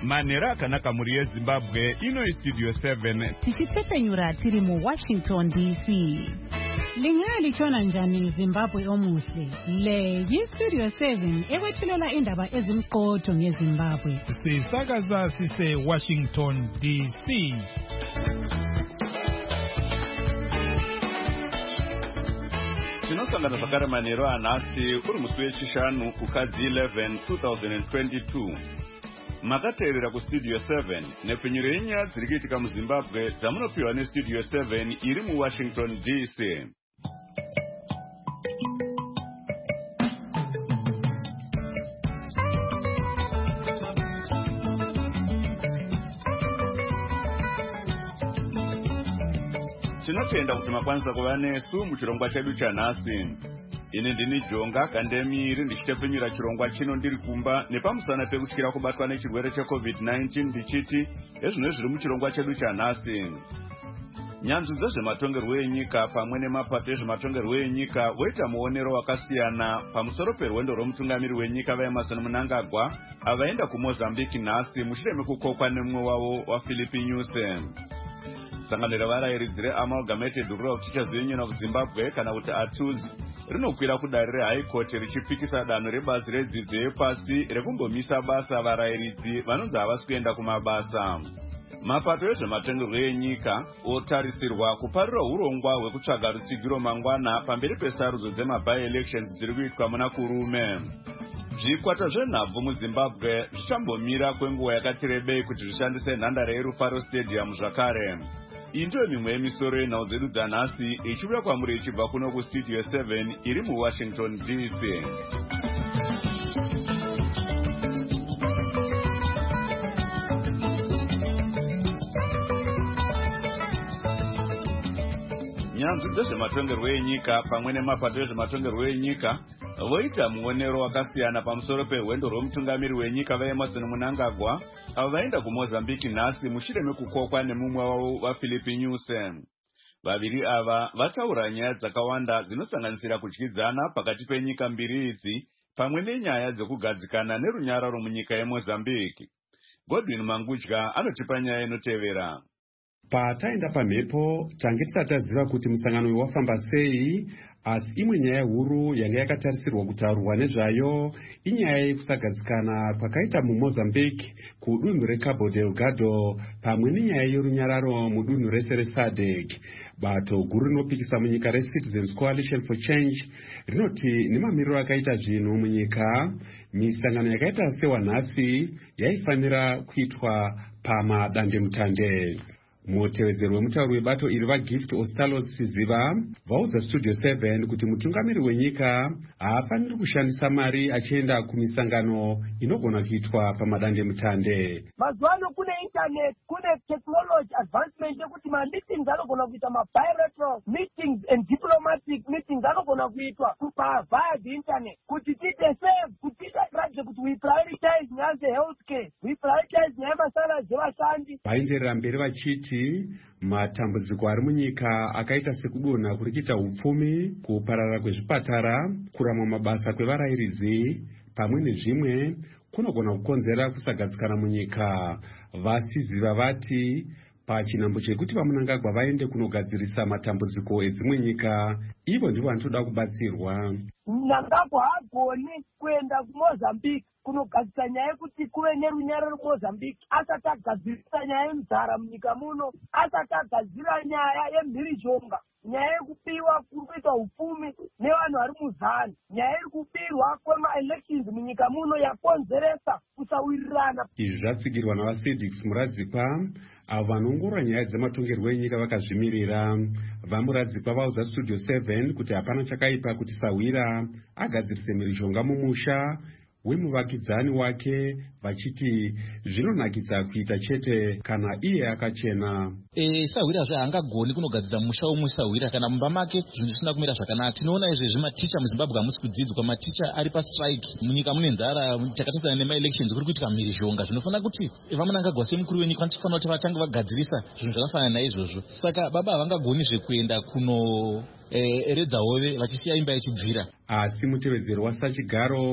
Manera akanaka muri yeZimbabwe ino iStudio 7 tichitsepenyura tiri muWashington DC. Lingalichona njani Zimbabwe omuhle? Le yiStudio 7 ekwethulela indaba ezimqotho ngeZimbabwe. Sisakaza sise Washington DC. Tinosangana zvakare manheru anhasi uri musi wechishanu kukadzi 11 2022. Makateerera kuStudio 7 nepfenyuro yenyaya dziri kuitika muZimbabwe dzamunopiwa neStudio 7 iri muWashington DC. Tinotenda kuti makwanisa kuva nesu muchirongwa chedu chanhasi. Ini ndini Jonga Kandemiri ndichitepfenyura chirongwa chino ndiri kumba nepamusana pekutyira kubatwa nechirwere cheCovid-19 ndichiti ezvino zviri muchirongwa chedu chanhasi. Nyanzvi dzezvematongerwo enyika pamwe nemapato ezvematongerwo enyika voita muonero wakasiyana pamusoro perwendo rwomutungamiri wenyika vaEmmerson Mnangagwa avaenda kuMozambique nhasi mushure mekukokwa nemumwe wavo waPhilip Nyusi. Sangano revarairidzi reAmalgamated Rural Teachers Union of Zimbabwe kana kuti ATUZ rinokwira kudare reHigh Court richipikisa danho rebazi redzidzo yepasi rekumbomisa basa varairidzi vanonzi havasi kuenda kumabasa. Mapato ezvematongerwo enyika otarisirwa kuparira urongwa hwekutsvaga rutsigiro mangwana pamberi pesarudzo dzemaby-elections dziri kuitwa muna kurume. Zvikwata zvenhabvu muZimbabwe zvichambomira kwenguva yakati rebei kuti zvishandise nhandare yeRufaro Stadium zvakare. Iyi ndiyo mimwe yemisoro yenhau dzedu dzanhasi ichiuya kwamuri ichibva kuno kuStudio 7 iri muWashington DC. Nyanzvi dzezvematongerwo enyika pamwe nemapato ezvematongerwo enyika voita muonero wakasiyana pamusoro perwendo rwomutungamiri wenyika vaEmmerson Mnangagwa avo vaenda kuMozambique nhasi mushure mekukokwa nemumwe wavo waPhilip Nyusi. Vaviri ava vataura nyaya dzakawanda dzinosanganisira kudyidzana pakati penyika mbiri idzi pamwe nenyaya dzekugadzikana nerunyararo munyika yeMozambique. Godwin Mangudya anotipa nyaya inotevera. Pataenda pamhepo tange tisati taziva kuti musangano uyu wafamba sei, asi imwe nyaya huru yanga yakatarisirwa kutaurwa nezvayo inyaya yekusagadzikana kwakaita muMozambique kudunhu reCabo Delgado pamwe nenyaya yerunyararo mudunhu rese reSADC. Bato guru rinopikisa munyika reCitizens Coalition for Change rinoti nemamiriro akaita zvinhu munyika, misangano yakaita sewanhasi yaifanira kuitwa pamadandemutande. Mutevedzeri wemutauri webato iri vaGift Ostalos Siziva vaudza Studio 7 kuti mutungamiri wenyika haafaniri kushandisa mari achienda kumisangano inogona kuitwa pamadandemutande. Mazuano kune internet, kune technology advancement yekuti ma-meetings anogona kuita ma-bilateral meetings and diplomatic meetings anogona kuitwa via the internet. Kuti tite save, kuti tite kuti we prioritize nyaya dzehealthcare, we prioritize nyaya masala dzevashandi. Vaenderera mberi vachiti matambudziko ari munyika akaita sekudonha kuri kuita upfumi, kuparara kwezvipatara, kuramwa mabasa kwevarairidzi pamwe nezvimwe kunogona kukonzera kusagadzikana munyika. Vasiziva vati pachinhambo chekuti vaMnangagwa vaende kunogadzirisa matambudziko edzimwe nyika, ivo ndivo vanotoda kubatsirwa. Mnangagwa haagoni kuenda kuMozambique kunogadzisa nyaya yekuti kuve nerunyararo muMozambique asati agadzirisa nyaya yenzara munyika muno, asati agadzira nyaya yemhirizhonga, nyaya yekupiwa kuri kuita upfumi nevanhu vari muzana, nyaya iri kupirwa kwema-elections munyika muno yakonzeresa kusawirirana. Izvi zvatsigirwa navaSADC Muradzikwa avo vanongorora nyaya dzematongerwo enyika vakazvimirira. VaMuradzikwa vaudza Studio 7 kuti hapana chakaipa kuti Sawira agadzirise mhirizhonga mumusha wemuvakidzani wake, vachiti zvinonakidza kuita chete kana iye akachena. Sawira haangagoni kunogadzira musha umwe Sawira kana mumba make zvinhu zvisina kumira zvakanaka. Tinoona izvezvi maticha muZimbabwe hamusi kudzidzwa, maticha ari pastrike, munyika mune nzara, takatarisana nema-elections kuri kuitika mhirizhonga. Zvinofanira kuti vaMnangagwa semukuru wenyika vanofanira kuti vatange vagadzirisa zvinhu zvakafanana naizvozvo. Saka baba havangagoni zvekuenda kuno redza hove vachisiya imba yechibvira. Asi mutevedzeri waSachigaro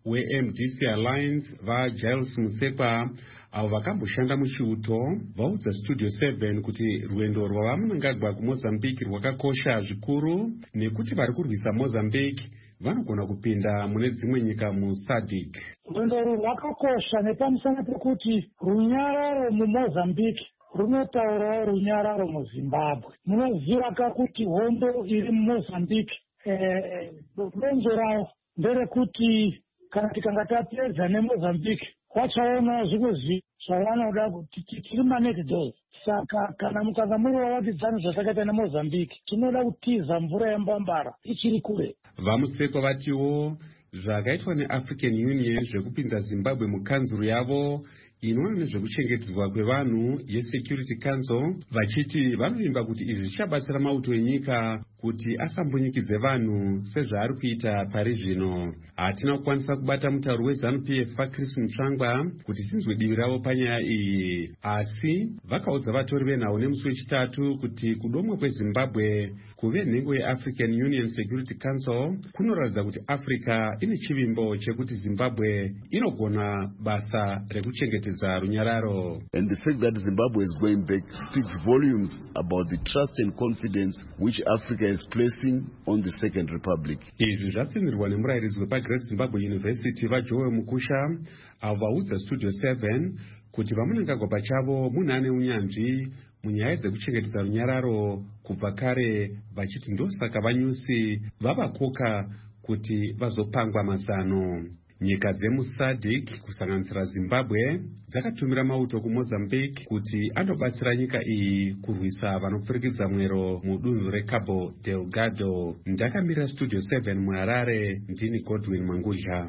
weMDC Alliance vaGiles Musekwa avo vakamboshanda muchiuto vaudza Studio 7 kuti rwendo rwavamunangagwa kuMozambique rwakakosha zvikuru nekuti vari kurwisa Mozambique vanogona kupinda mune dzimwe nyika muSADC. Rwendo rwakakosha nepamusana pekuti runyararo muMozambique runotaurawo runyararo muZimbabwe. Munoziva kuti hondo iri muMozambique donzo rawo nderekuti kana tikanga tapedza neMozambique vachaona zvimwe zvavanoda kuti tiri manekdos. Saka kana mukanga muri wavakidzani zvasakaita neMozambique tinoda kutiza mvura yembambara ichiri kure. Vamusekwa vatiwo zvakaitwa neAfrican Union zvekupinza Zimbabwe mukanzuru yavo inoona nezvekuchengetedzwa kwevanhu yeSecurity Council vachiti vanovimba kuti izvi zvichabatsira mauto enyika kuti asambonyikidze vanhu sezvaari kuita pari zvino. Hatina kukwanisa kubata mutauro weZANU-PF vaChris Mutsvangwa kuti tinzwe divi ravo panyaya iyi, asi vakaudza vatori venhau nemusi wechitatu kuti kudomwa kweZimbabwe kuve nhengo yeAfrican Union Security Council kunoratidza kuti Africa ine chivimbo chekuti Zimbabwe inogona basa rekuchengetedza runyararo. And the fact that Zimbabwe is going back speaks volumes about the trust and confidence which Africa is placing on the Second Republic. Izvi zvatsindirwa nemurairidzi wepaGreat Zimbabwe University vaJoel Mukusha avo vaudza Studio 7 kuti vamunangagwa pachavo munhu ane unyanzvi munyaya dzekuchengetedza runyararo kubva kare, vachiti ndosaka vanyusi vavakoka kuti vazopangwa mazano. Nyika dzemuSADC kusanganisira Zimbabwe dzakatumira mauto kuMozambique kuti anobatsira nyika iyi kurwisa vanopfurikidza mwero mudunhu reCabo Delgado. Ndakamirira Studio 7 muHarare, ndini Godwin Mangudya.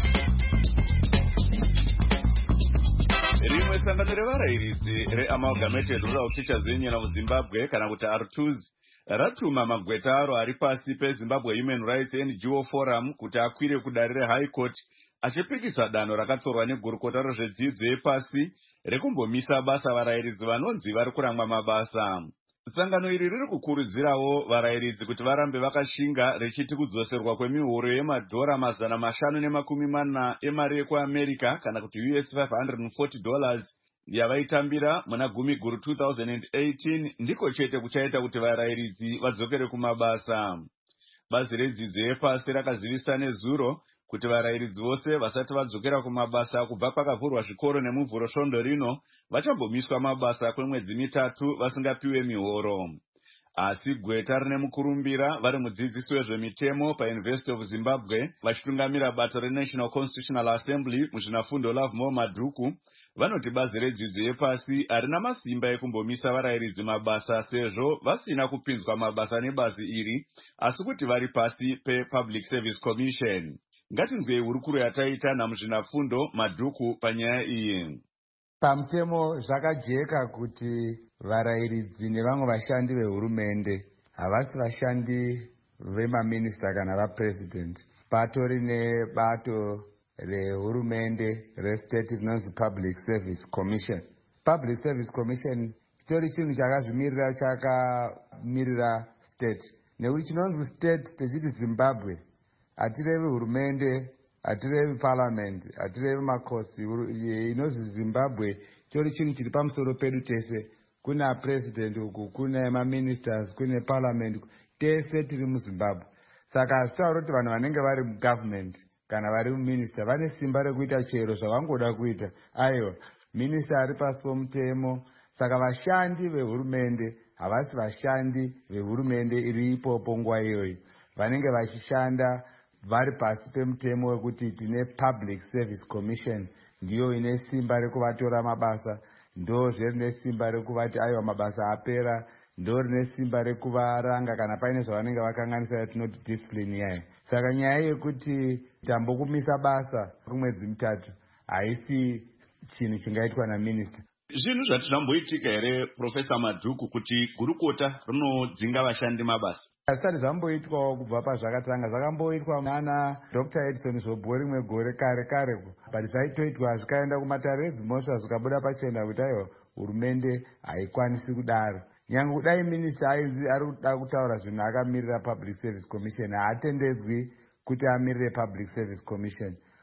Rimwe sangano revarayiridzi reAmalgamated Rural Teachers Union of Zimbabwe kana kuti ARTUZ ratuma magweta aro ari pasi peZimbabwe Human Rights NGO Forum kuti akwire kudare reHigh Court achipikisa danho rakatorwa negurukota rezvedzidzo yepasi rekumbomisa basa varayiridzi vanonzi vari kurangwa mabasa. Sangano iri riri kukurudzirawo varayiridzi kuti varambe vakashinga richiti kudzoserwa kwemihoro yemadhora $540 emari yekuAmerica kana kuti US $540 yavaitambira muna gumi guru 2018 ndiko chete kuchaita kuti varayiridzi vadzokere kumabasa. Bazi redzidzo yepasi rakazivisa nezuro kuti varayiridzi vose vasati vadzokera kumabasa kubva pakavhurwa zvikoro nemuvhuro svondo rino vachambomiswa mabasa kwemwedzi 3 vasingapiwe mihoro. Asi gweta rine mukurumbira vari mudzidzisi wezvemitemo paUniversity of Zimbabwe vachitungamira bato reNational Constitutional Assembly muzvinafundo Lovemore Madhuku vanoti bazi redzidzo yepasi harina masimba ekumbomisa varayiridzi mabasa sezvo vasina kupinzwa mabasa nebazi iri asi kuti vari pasi pePublic Service Commission. Ngatinzwei hurukuro yataita namuzvinafundo Madhuku panyaya iyi. Pamutemo zvakajeka kuti varayiridzi nevamwe vashandi vehurumende havasi vashandi vemaminista kana vapresident. Patori nebato rehurumende restate rinonzi Public Service Commission. Public Service Commission chitori chinhu chakazvimirira, chakamirira state. Nekuti chinonzi state techiti Zimbabwe hatirevi hurumende, hatirevi parliament, hatirevi makosi. Inonzi Zimbabwe chitori chinhu chiri pamusoro pedu tese. Kuna president uku, kuna maministers, kuna parliament, tese tiri muZimbabwe. Saka hazitaura kuti vanhu vanenge vari mugovernment kana vari muminista vane simba rekuita chero zvavangoda kuita. Aiwa, minista ari pasi pomutemo. Saka vashandi vehurumende havasi vashandi vehurumende iri ipopo nguva iyoyi. Vanenge vachishanda vari pasi pemutemo wekuti tine Public Service Commission ndiyo ine simba rekuvatora mabasa, ndo rine simba rekuvati aiwa mabasa apera, ndo rine simba rekuvaranga kana paine zvavanenge vakanganisa yatinoti discipline yayo. Saka nyaya yekuti tambokumisa basa kumwedzi 3 haisi chinhu chingaitwa naminista. Zvinhu zvatinomboitika here Professor Madhuku kuti gurukota rinodzinga vashandi mabasa? Hazvisati zvamboitwawo kubva pazvakatanga. Zvakamboitwa nana Dr. Edison Zobho rimwe gore kare but zvaitoitwa zvikaenda kumatare edzimhosva zvikabuda pachena kuti aiwa hurumende haikwanisi kudaro. Nyange kudai minista ainzi ari kuda kutaura zvinhu akamirira Public Service Commission haatendedzwi kuti amirire Public Service Commission.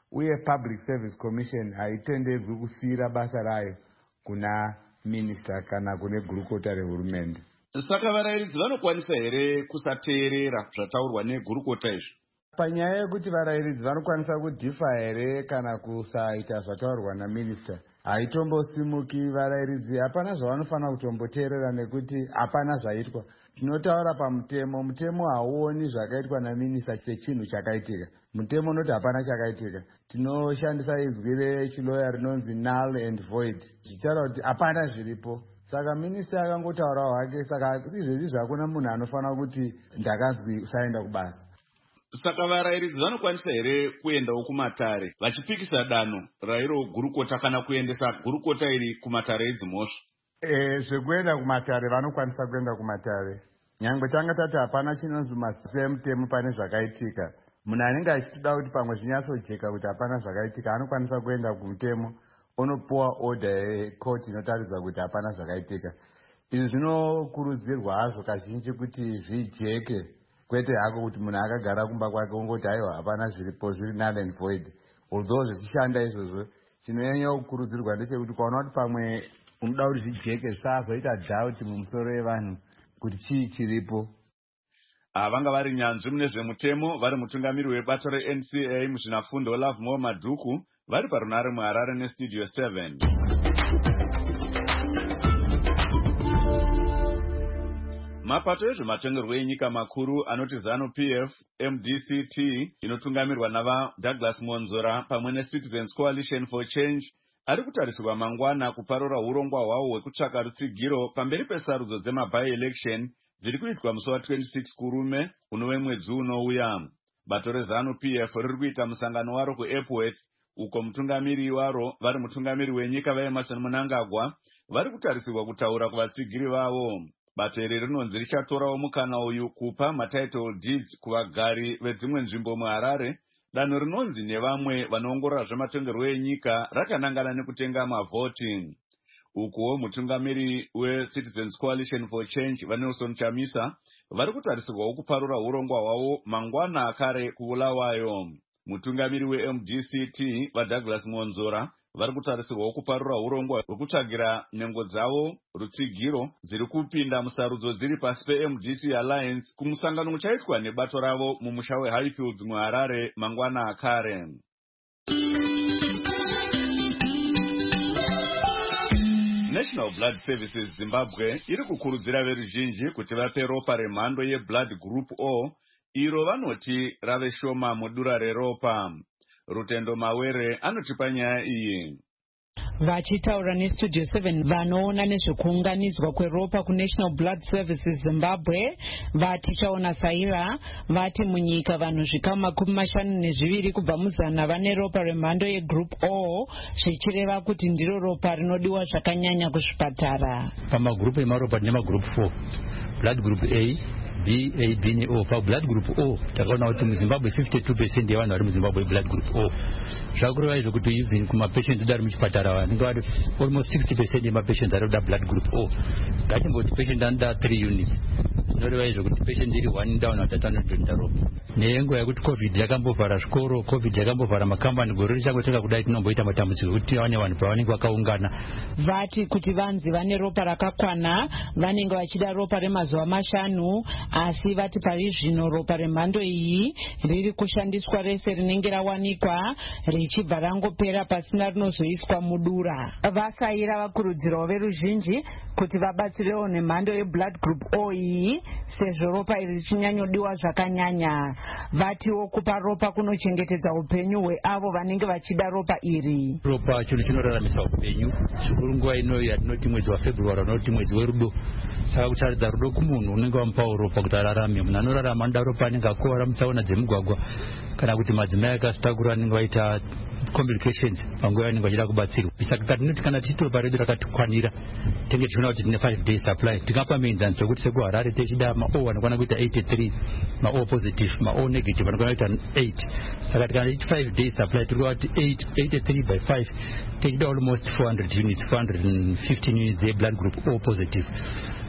uye Public Service Commission haitenderwi kusiyira basa rayo kuna minista kana kune gurukota rehurumende. Saka varayiridzi vanokwanisa here kusateerera zvataurwa negurukota izvi? Panyaya yekuti varayiridzi vanokwanisa kudhifa here kana kusaita zvataurwa naminista, haitombosimuki. Varayiridzi hapana zvavanofanira kutomboteerera nekuti hapana zvaitwa. Tinotaura pamutemo, mutemo hauoni zvakaitwa naminista sechinhu chakaitika. Mutemo unoti hapana chakaitika. Tinoshandisa izwi rechiloya rinonzi null and void, zvichitaura kuti hapana zviripo. Saka minista akangotaura hwake, saka izvezvi hakuna munhu anofanira kuti ndakanzwi usaenda kubasa. Saka varayiridzi vanokwanisa here kuendawo kumatare vachipikisa danho rairo gurukota kana kuendesa gurukota iri kumatare edzimhosva? Zvekuenda kumatare vanokwanisa kuenda kumatare. Nyangwe tanga tati hapana chinonzi masemutemo pane zvakaitika. Munhu anenge achitoda kuti pamwe zvinyatsojeka kuti hapana zvakaitika anokwanisa kuenda kumutemo onopuwa order yekoti inotaridza kuti hapana zvakaitika. Izvi zvinokurudzirwa hazvo kazhinji kuti zvijeke, kwete hako kuti munhu akagara kumba kwake ongoti aiwa hapana zviripo, zviri null and void. Although zvichishanda izvozvo, chinonyanya kukurudzirwa ndechekuti kwaona kuti pamwe unoda kuti zvijeke zvisazoita doubt mumusoro yevanhu kuti chii chiripo. Vanga vari nyanzvi mune zvemutemo vari mutungamiri webato reNCA muzvinafundo Love More Madhuku vari parunare muHarare neStudio 7. Mapato ezvematongerwo enyika makuru anoti ZANU-PF, MDCT inotungamirwa nava Douglas Monzora pamwe neCitizens Coalition for Change ari kutarisirwa mangwana kuparura urongwa hwawo hwekutsvaka rutsigiro pamberi pesarudzo dzema-by-election dziri kuitwa musi wa26 kurume unove mwedzi unouya. Bato reZANU-PF riri kuita musangano waro kuEpworth uko mutungamiri waro vari mutungamiri wenyika vaEmmerson Mnangagwa vari kutarisirwa kutaura kuvatsigiri vavo. Bato iri rinonzi richatorawo mukana uyu kupa matitle deeds kuvagari vedzimwe nzvimbo muHarare, danho rinonzi nevamwe vanoongorora zvematongerwo enyika rakanangana nekutenga mavhoti. Ukuwo mutungamiri weCitizens Coalition for Change vaNelson Chamisa vari kutarisirwawo kuparura urongwa hwavo mangwana akare kuBulawayo. Mutungamiri weMDCT vaDouglas Monzora vari kutarisirwawo kuparura urongwa hwekutsvagira nhengo dzavo rutsigiro dziri kupinda musarudzo dziri pasi peMDC Alliance kumusangano uchaitwa nebato ravo mumusha weHighfields muHarare mangwana akare. National Blood Services Zimbabwe iri kukurudzira veruzhinji kuti vape ropa remhando yeBlood Group O iro vanoti rave shoma mudura reropa. Rutendo Mawere anotipa nyaya iyi. Vachitaura neStudio 7 vanoona nezvekuunganidzwa kweropa kuNational Blood Services Zimbabwe vatichaona Saira vati munyika vanhu zvikama 52 kubva muzana vane ropa remhando yeGroup O, zvichireva kuti ndiro ropa rinodiwa zvakanyanya kuzvipatara. Pamagrupu emaropa tine magroup 4, Blood Group A, B, A, B ne O. Blood Group O takaona kuti muZimbabwe 52% yevanhu vari muZimbabwe Blood Group O. Zvakureva izvo kuti even kumapatients dari muchipatara vanenge vari almost 60% yemapatients ari kuda Blood Group O. Ngatimboti patient anoda 3 units, zvinoreva izvo kuti patient iri 1 down atatu anotoita ropa. Nenguva yekuti COVID yakambovhara zvikoro, COVID yakambovhara makambani, gore richangotenga kudai tinomboita matambudziko kuti vane vanhu pavanenge vakaungana. Vati kuti vanzi vane ropa rakakwana vanenge vachida ropa remazuva 5, asi vati pari zvino ropa remhando iyi riri kushandiswa rese rinenge rawanikwa richibva rangopera pasina rinozoiswa mudura. Vasaira vakurudzirawo veruzhinji kuti vabatsirewo nemhando yeBlood Group O iyi sezvo ropa iri richinyanyodiwa zvakanyanya. Vatiwo kupa ropa kunochengetedza upenyu hweavo vanenge vachida ropa iri. Ropa chinhu chinoraramisa upenyu, zvikuru nguva ino yatinoti mwedzi waFebruary unoti mwedzi werudo. Saka kutaridza rudo kumunhu unenge wamupawo ropa kuti ararame. Munhu anorarama anoda ropa anenge akuwara mutsaona dzemugwagwa kana kuti madzimai akazvitakura anenge vaita complications panguva yanenge vachida kubatsirwa. Saka tinoti kana tichiti ropa redu rakatikwanira tenge tichiona kuti tine 5 day supply, tingapa muenzaniso wekuti sekuHarare tichida ma-O anokwana kuita 83, ma-O positive, ma-O negative anokwana kuita 8. Saka kana tichiti 5 day supply tiri kuti 83 by 5 tichida almost 400 units, 415 units yeBlood Group O positive.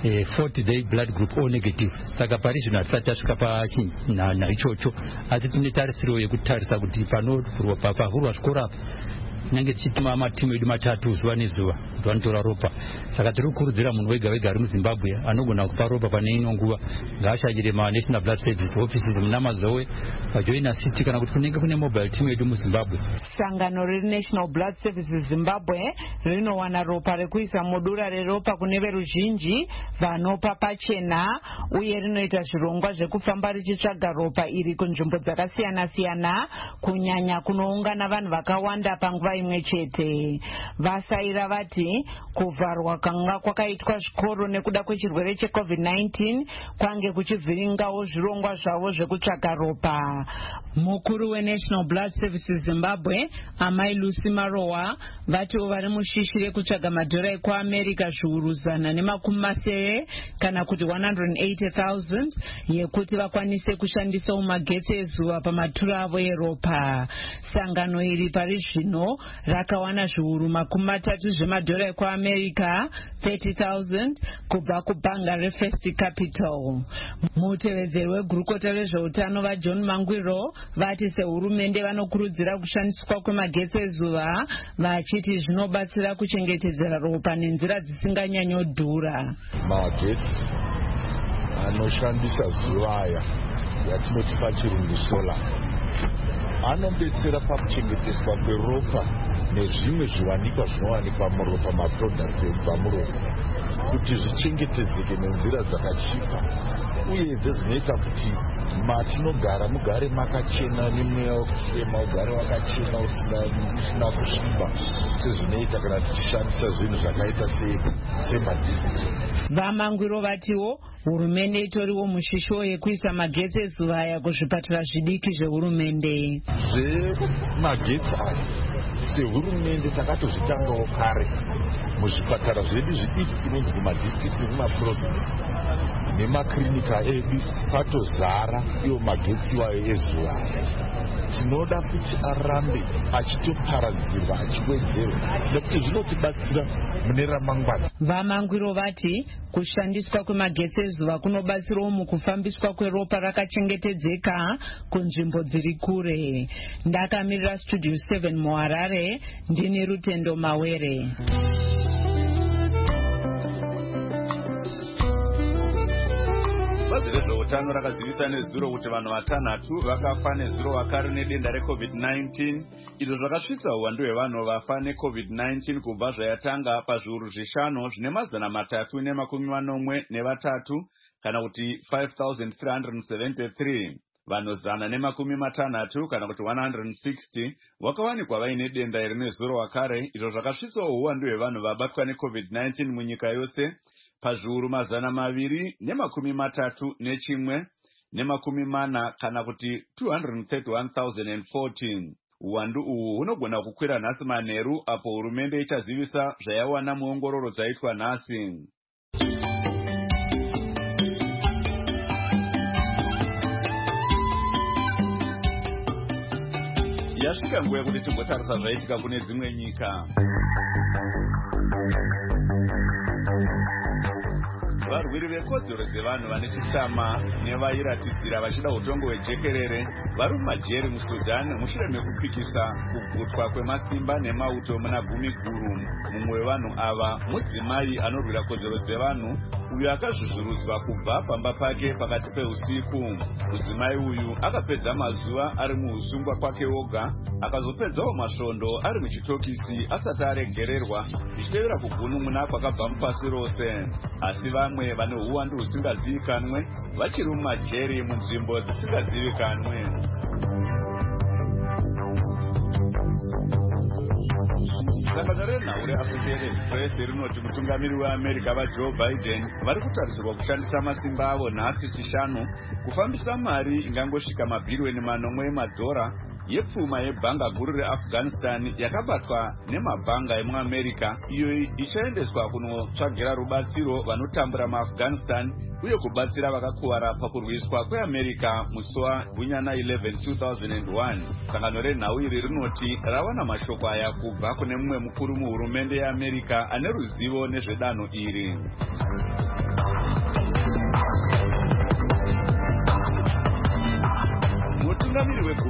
40-day blood group O negative. Saka pari zvino hatisati tasvika paichocho, asi tine tarisiro yekutarisa kuti pavhurwa zvikoro apa nyange tichituma matimu edu matatu zuva nezuva kuti vanotora ropa. Saka tiri kukurudzira munhu wega wega ari muZimbabwe anogona kupa ropa pane ino nguva ngaashanyire maNational Blood Service offices muNamazowe, paJoina City kana kuti kunenge kune mobile team edu muZimbabwe. Sangano reNational Blood Services Zimbabwe rinowana ropa rekuisa mudura reropa kune veruzhinji vanopa pachena, uye rinoita zvirongwa zvekufamba richitsvaga ropa iri kunzvimbo dzakasiyana siyana, kunyanya kunoungana vanhu vakawanda panguva imwe chete. Vasaira vati kuvharwa kanga kwakaitwa zvikoro nekuda kwechirwere cheCovid-19 kwange kuchivhiringawo zvirongwa zvavo zvekutsvaga ropa. Mukuru weNational Blood Services Zimbabwe, Amai Lucy Marowa, vatiwo vari mushishi rekutsvaga madhora ekuAmerica zviuru 170 kana kuti 180,000 yekuti vakwanise kushandisa magetsi ezuva pamaturo avo eropa. Sangano iri pari zvino rakawana zviuru 30 zvemadhora ekuAmerica, 30,000 kubva kubhanga reFirst Capital. Mutevedzeri wegurukota rezveutano vaJohn Mangwiro vati sehurumende vanokurudzira kushandiswa kwemagetsi ezuva, vachiti zvinobatsira kuchengetedzera ropa nenzira dzisinganyanyodhura. Magetsi anoshandisa zuva aya yatinoti pachirungu sola anobetsera pakuchengeteswa kweropa nezvimwe zviwanikwa zvinowanikwa muropa, maproducts ebva muropa, kuti zvichengetedzeke nenzira dzakachipa, uye dzinoita kuti matinogara mugare makachena, nemweya wekufema ugare wakachena usina kusviba sezvinoita kana tichishandisa zvinhu zvakaita semadhisitiri. Vamangwiro vatiwo hurumende itoriwo mushisho yekuisa magetsi ezuva aya kuzvipatara zvidiki zvehurumende. Zvemagetsi aya sehurumende takatozvitangawo kare muzvipatara zvedu zvidiki kunonzi kumadhisitiri nekumaprovinsi nemakirinika edu patozara iwo magetsi wayo ezuva aya. Tinoda kuti arambe achitoparadzirwa achiwedzerwa nekuti zvinotibatsira mune ramangwana. Vamangwiro vati kushandiswa kwemagetsi ezuva kunobatsirawo mukufambiswa kweropa rakachengetedzeka kunzvimbo dziri kure. Ndakamirira Studio 7 muHarare, ndini Rutendo Mawere. Bazi rezveutano rakazivisa nezuro kuti vanhu vatanhatu vakafa nezuro vakare nedenda reCovid-19, izvo zvakasvitsa uwandu hwevanhu vafa neCovid-19 kubva zvayatanga pazviuru 5 zvine 343 kana kuti 5,373. Vanhu 160 kana kuti 160 vakawanikwa vaine denda iri nezuro wakare, izvo zvakasvitsawo uwandu hwevanhu vabatwa neCovid-19 munyika yose pazviuru 231 kana kuti 231,014. Uwandu uhu hunogona kukwira nhasi manheru apo hurumende ichazivisa zvayawana muongororo dzaitwa nhasi. Yasvika nguva yekuti timbotarisa zvaitika kune dzimwe nyika. Varwiri vekodzero dzevanhu vane chitsama nevairatidzira vachida utongo hwejekerere vari mumajeri muSudan mushure mekupikisa kugutwa kwemasimba nemauto muna gumi guru. Mumwe wevanhu ava mudzimai anorwira kodzero dzevanhu uyu akazvuzvurudzwa kubva pamba pake pakati peusiku. Mudzimai uyu akapedza mazuva ari muusungwa kwake oga, akazopedzawo masvondo ari muchitokisi asati aregererwa, zvichitevera kugunun'una kwakabva mupasi rose. Asi vamwe vane uwandu husingazivikanwe vachiri mumajeri munzvimbo dzisingazivikanwe. Sangano renhau reAssociated Press rinoti mutungamiri weAmerica vaJoe Biden vari kutarisirwa kushandisa masimba avo nhasi chishanu kufambisa mari ingangosvika mabhirioni 9 emadhora yepfuma yebhanga guru reAfghanistan yakabatwa nemabhanga emuAmerica, iyo ichaendeswa kunotsvagira rubatsiro vanotambura muAfghanistan uye kubatsira vakakuwara pakurwiswa kweAmerica musi gunyana 11 2001. Sangano renhau iri rinoti rawana mashoko aya kubva kune mumwe mukuru muhurumende yeAmerica ane ruzivo nezvedanho iri.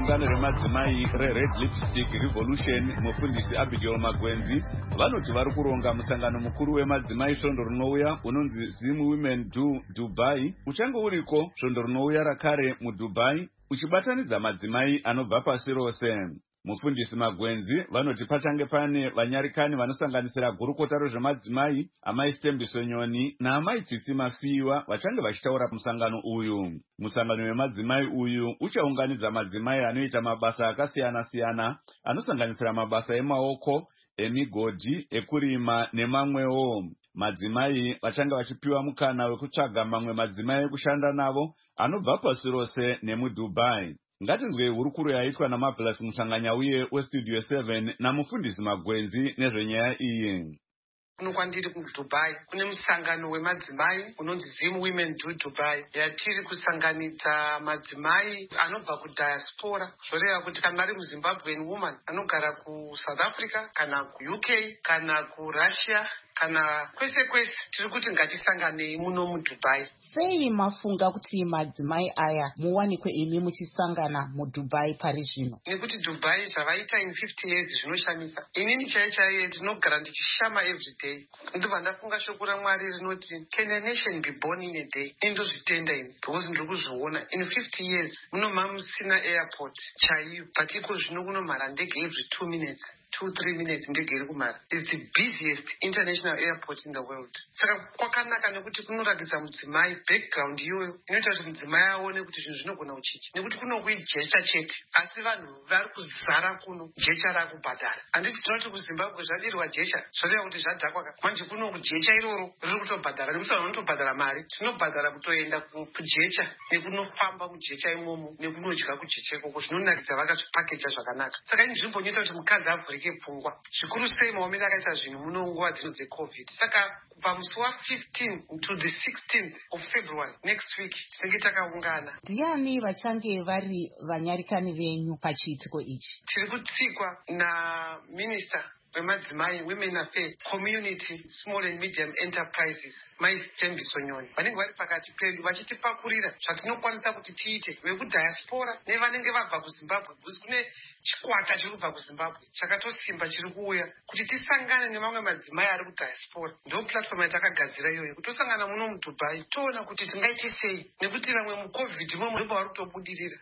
regungano remadzimai reRed Lipstick Revolution, mufundisi Abigail Magwenzi, vanoti vari kuronga musangano mukuru wemadzimai svondo rinouya unonzi Zim Women Do Dubai, uchange uriko svondo rinouya rakare muDubai uchibatanidza madzimai anobva pasi rose. Mufundisi Magwenzi vanoti pachange pane vanyarikani vanosanganisira gurukota rezvemadzimai Amai Stembiso Nyoni naAmai Tsitsi Mafiwa vachange vachitaura musangano uyu. Musangano wemadzimai uyu uchaunganidza madzimai anoita mabasa akasiyana-siyana anosanganisira mabasa emaoko, emigodhi, ekurima nemamwewo. Madzimai vachange vachipiwa mukana wekutsvaga mamwe madzimai ekushanda navo anobva pasi rose nemuDubai. Ngatinzwei hurukuro yaitwa naMarvelous Musanganyauye weStudio 7 namufundisi Magwenzi nezvenyaya iyi. Kuno kwandiri kuDubai kune musangano wemadzimai unonzi Zim Women Do Dubai, yatiri kusanganidza madzimai anobva kudiaspora, zvoreva kuti kana ari muZimbabwean woman anogara kuSouth Africa kana kuUK kana kuRussia kana kwese kwese, tiri kuti ngatisanganei muno muDubai. Sei mafunga kuti madzimai aya muwanikwe imi muchisangana muDubai pari zvino? Nekuti Dubai zvavaita in 50 years zvinoshamisa. Inini chaiye ndinogara ndichishama every day. Ndobva ndafunga shoko raMwari rinoti can a nation be born in a day? Indozvitenda ini because ndiri kuzviona in 50 years munomha musina airport chaiyo, but iko zvino kunomhara ndege every 2 minutes. 2-3 minutes ndege iri kumhara. It's the busiest international airport in the world. Saka kwakanaka nekuti kunoratidza mudzimai background iyoyo inoita kuti mudzimai aone kuti zvinhu zvinogona kuchicha, nekuti kunokui jecha chete asi vanhu vari kuzara kuno jecha rakubhadhara. Handiti tinoti kuZimbabwe zvadirwa jecha zvoreva kuti zvadhakwa manje kuno kujecha iroro riri kutobhadhara, nekuti vanhu vanotobhadhara mari, tinobhadhara kutoenda kujecha nekunofamba mujecha imomo nekunodya kujecha ikoko, zvinonakidza vakazvipakeja zvakanaka. Saka inzvimbo inoita kuti mukadzi avhurike pfungwa, zvikuru sei maomero akaita zvinhu muno nguva dzino dzeCovid. Saka pamusi wa15 to the 16th of February next week tinenge takaungana. Ndiani vachange vari vanyarikani venyu pachiitiko ichi? Tiri kutsikwa naMinista wemadzimai, Women Affairs, Community, Small and Medium Enterprises, Mai Stembiso Nyoni. Vanenge vari pakati pedu vachitipakurira zvatinokwanisa kuti tiite vekudiaspora nevanenge vabva kuZimbabwe, because kune chikwata chiri kubva kuZimbabwe chakatosimba chiri kuuya kuti tisangane nevamwe madzimai ari kudiaspora. Ndo platform yatakagadzira iyoyo kuti tosangana muno muDubai toona kuti tingaite sei, nekuti vamwe muCovid momwe ndipo vari kutobudirira.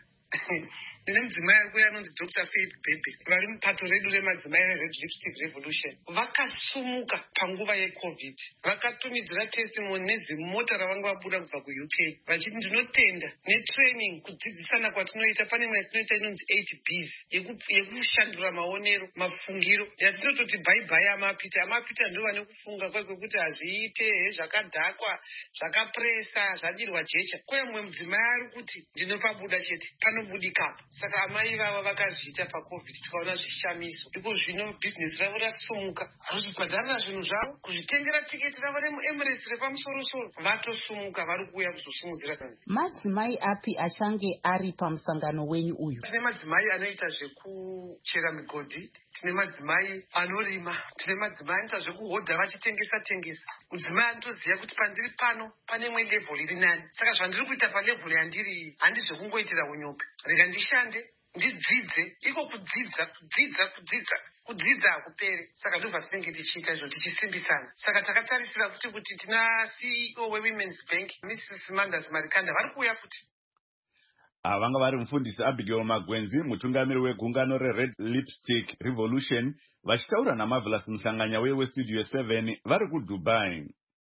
Ndine mudzimai ari kuuya anonzi Dr. Faith Bebe, vari mupato redu remadzimai reRed Lipstick Revolution. Vakasumuka panguva yeCovid, vakatumidzira testimony nezimota ravanga vabuda kubva kuUK vachiti ndinotenda netraining kudzidzisana kwatinoita. Pane mwe tinoita inonzi 8Bs yekushandura maonero, mafungiro, yatinototi bhaibhai amapita ndo vane kufunga kwekuti hazviite zvakadhakwa zvakapresa zvadirwa jecha. Kwemwe mudzimai ari kuti ndinopabuda chete panobudikapo. Saka amai vava vakazviita paCovid tikaona zvishamiso, iko zvino bhizinesi ravo rasumuka, kuzvibhadharira zvinhu zvavo, kuzvitengera tiketi ravo remuEmirates repamusoro-soro, vatosumuka, vari kuuya kuzosumudzira vanhu. Madzimai api achange ari pamusangano wenyu uyu? Tine madzimai anoita zvekuchera migodhi, tine madzimai anorima, tine madzimai anoita zvekuhodha vachitengesa. Mudzimai anotoziva kuti pandiri pano pane mwe level iri nani, saka zvandiri kuita palevel yandiri iyi handi zvekungoitira unyope, rega ndishande ndidzidze. Iko kudzidza hakuperi. Saka ndobva tinenge tichiita izvo tichisimbisana. Saka takatarisira kuti tina CEO weWomen's Bank Mrs. Mandas Marikanda vari kuuya futi. Vanga vari mufundisi Abigail Magwenzi, mutungamiri wegungano reRed Lipstick Revolution, vachitaura naMarvelous Musanganyauye weStudio 7 vari kuDubai.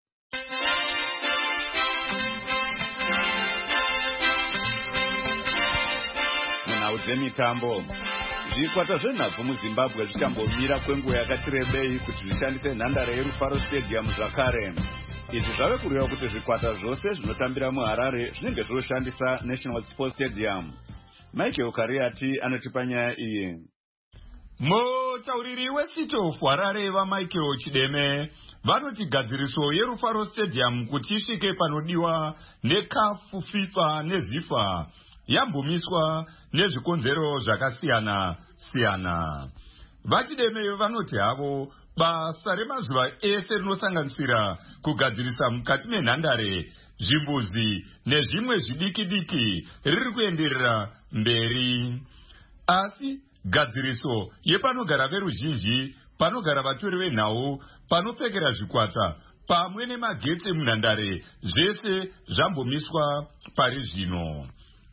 Munhau dzemitambo, zvikwata zvenhabvu muZimbabwe zvichambomira kwenguva yakati rebei kuti zvishandise nhandare yeRufaro Stadium zvakare. Izvi zvave kureva kuti zvikwata zvose zvinotambira muHarare zvinenge zvoshandisa National Sports Stadium. Michael Kariati anotipa nyaya iyi. Mutauriri weCity of Harare vaMichael Chideme vanoti gadziriso yeRufaro Stadium kuti isvike panodiwa neCAF, FIFA neZIFA yambomiswa nezvikonzero zvakasiyana-siyana. Vachideme vanoti havo basa remazuva ese rinosanganisira kugadzirisa mukati menhandare, zvimbuzi nezvimwe zvidiki-diki riri kuenderera mberi. asi gadziriso yepanogara veruzhinji, panogara vatori venhau, panopfekera zvikwata pamwe nemagetsi munhandare zvese zvambomiswa pari zvino.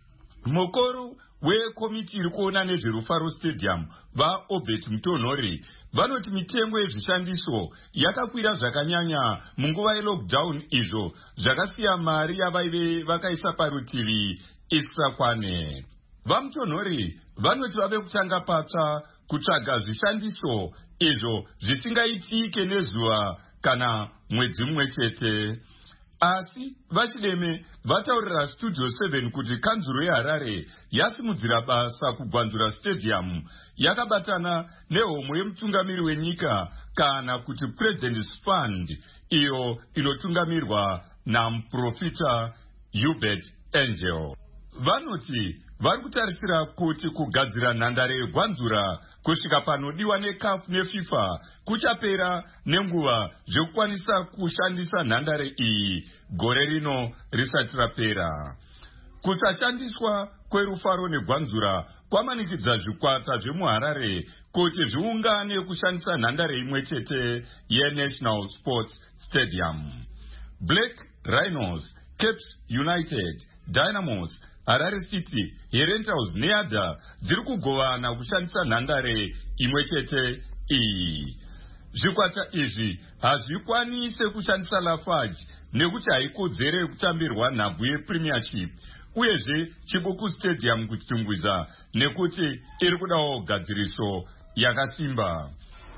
Mukuru wekomiti iri kuona nezverufaro stadium vaObert Mutonhori vanoti mitengo yezvishandiso yakakwira zvakanyanya munguva yelockdown, izvo zvakasiya mari yavaive vakaisa parutivi isakwane. VaMutonhori vanoti vave kutanga patsva kutsvaga zvishandiso izvo zvisingaitike nezuva kana mwedzi mumwe chete. Asi vaChideme vataurira Studio 7 kuti kanzuro yeHarare yasimudzira basa kugwanzura stadium yakabatana nehomwe yemutungamiri wenyika kana kuti President's Fund, iyo inotungamirwa namuprofita Hubert Angel. Vanoti vari kutarisira kuti kugadzira nhandare yegwanzura kusvika panodiwa neCAF neFIFA kuchapera nenguva zvekukwanisa kushandisa nhandare iyi gore rino risati rapera. Kusashandiswa kwerufaro negwanzura kwamanikidza zvikwata zvemuHarare kuti zviungane kushandisa nhandare imwe chete yeNational Sports Stadium. Black Rhinos, Caps United, Dynamos, Harare City, Herentals neADA dziri kugovana kushandisa nhandare imwe chete iyi. Zvikwata izvi hazvikwanise kushandisa Lafarge nekuti haikodzere kutambirwa nhabvu yePremiership, uyezve Chibuku Stadium kuchitungwiza nekuti iri kudawo gadziriso yakasimba.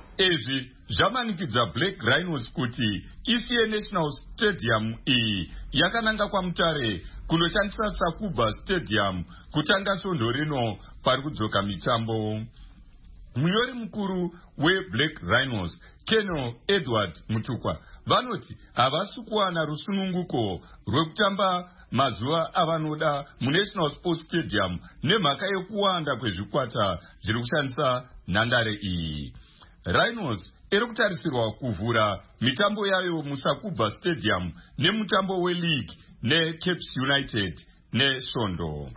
Izvi zvamanikidza Black Rhinos kuti isiye National Stadium iyi yakananga kwaMutare kunoshandisa Sakuba Stadium kutanga svondo rino pari kudzoka mitambo. Munyori mukuru weBlack Rhinos, Colonel Edward Mutukwa, vanoti havasi kuwana rusununguko rwekutamba mazuva avanoda muNational Sports Stadium nemhaka yekuwanda kwezvikwata zviri kushandisa nhandare iyi. Rhinos iri kutarisirwa kuvhura mitambo yayo muSakuba Stadium nemutambo weLeague neCaps United nesvondo.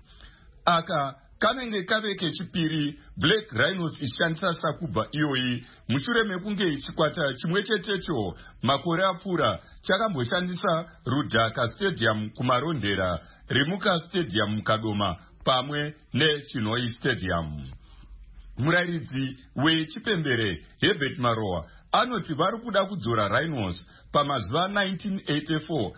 Aka kanenge kave kechipiri Black Rhinos ishandisa Sakuba iyoyi mushure mekunge chikwata chimwe chetecho makore apfuura chakamboshandisa Rudhaka Stadium kumarondera, Rimuka Stadium mukadoma pamwe neChinhoi Stadium. Murairidzi wechipembere Herbert Maroa anoti vari kuda kudzora Rhinos pamazuva 1984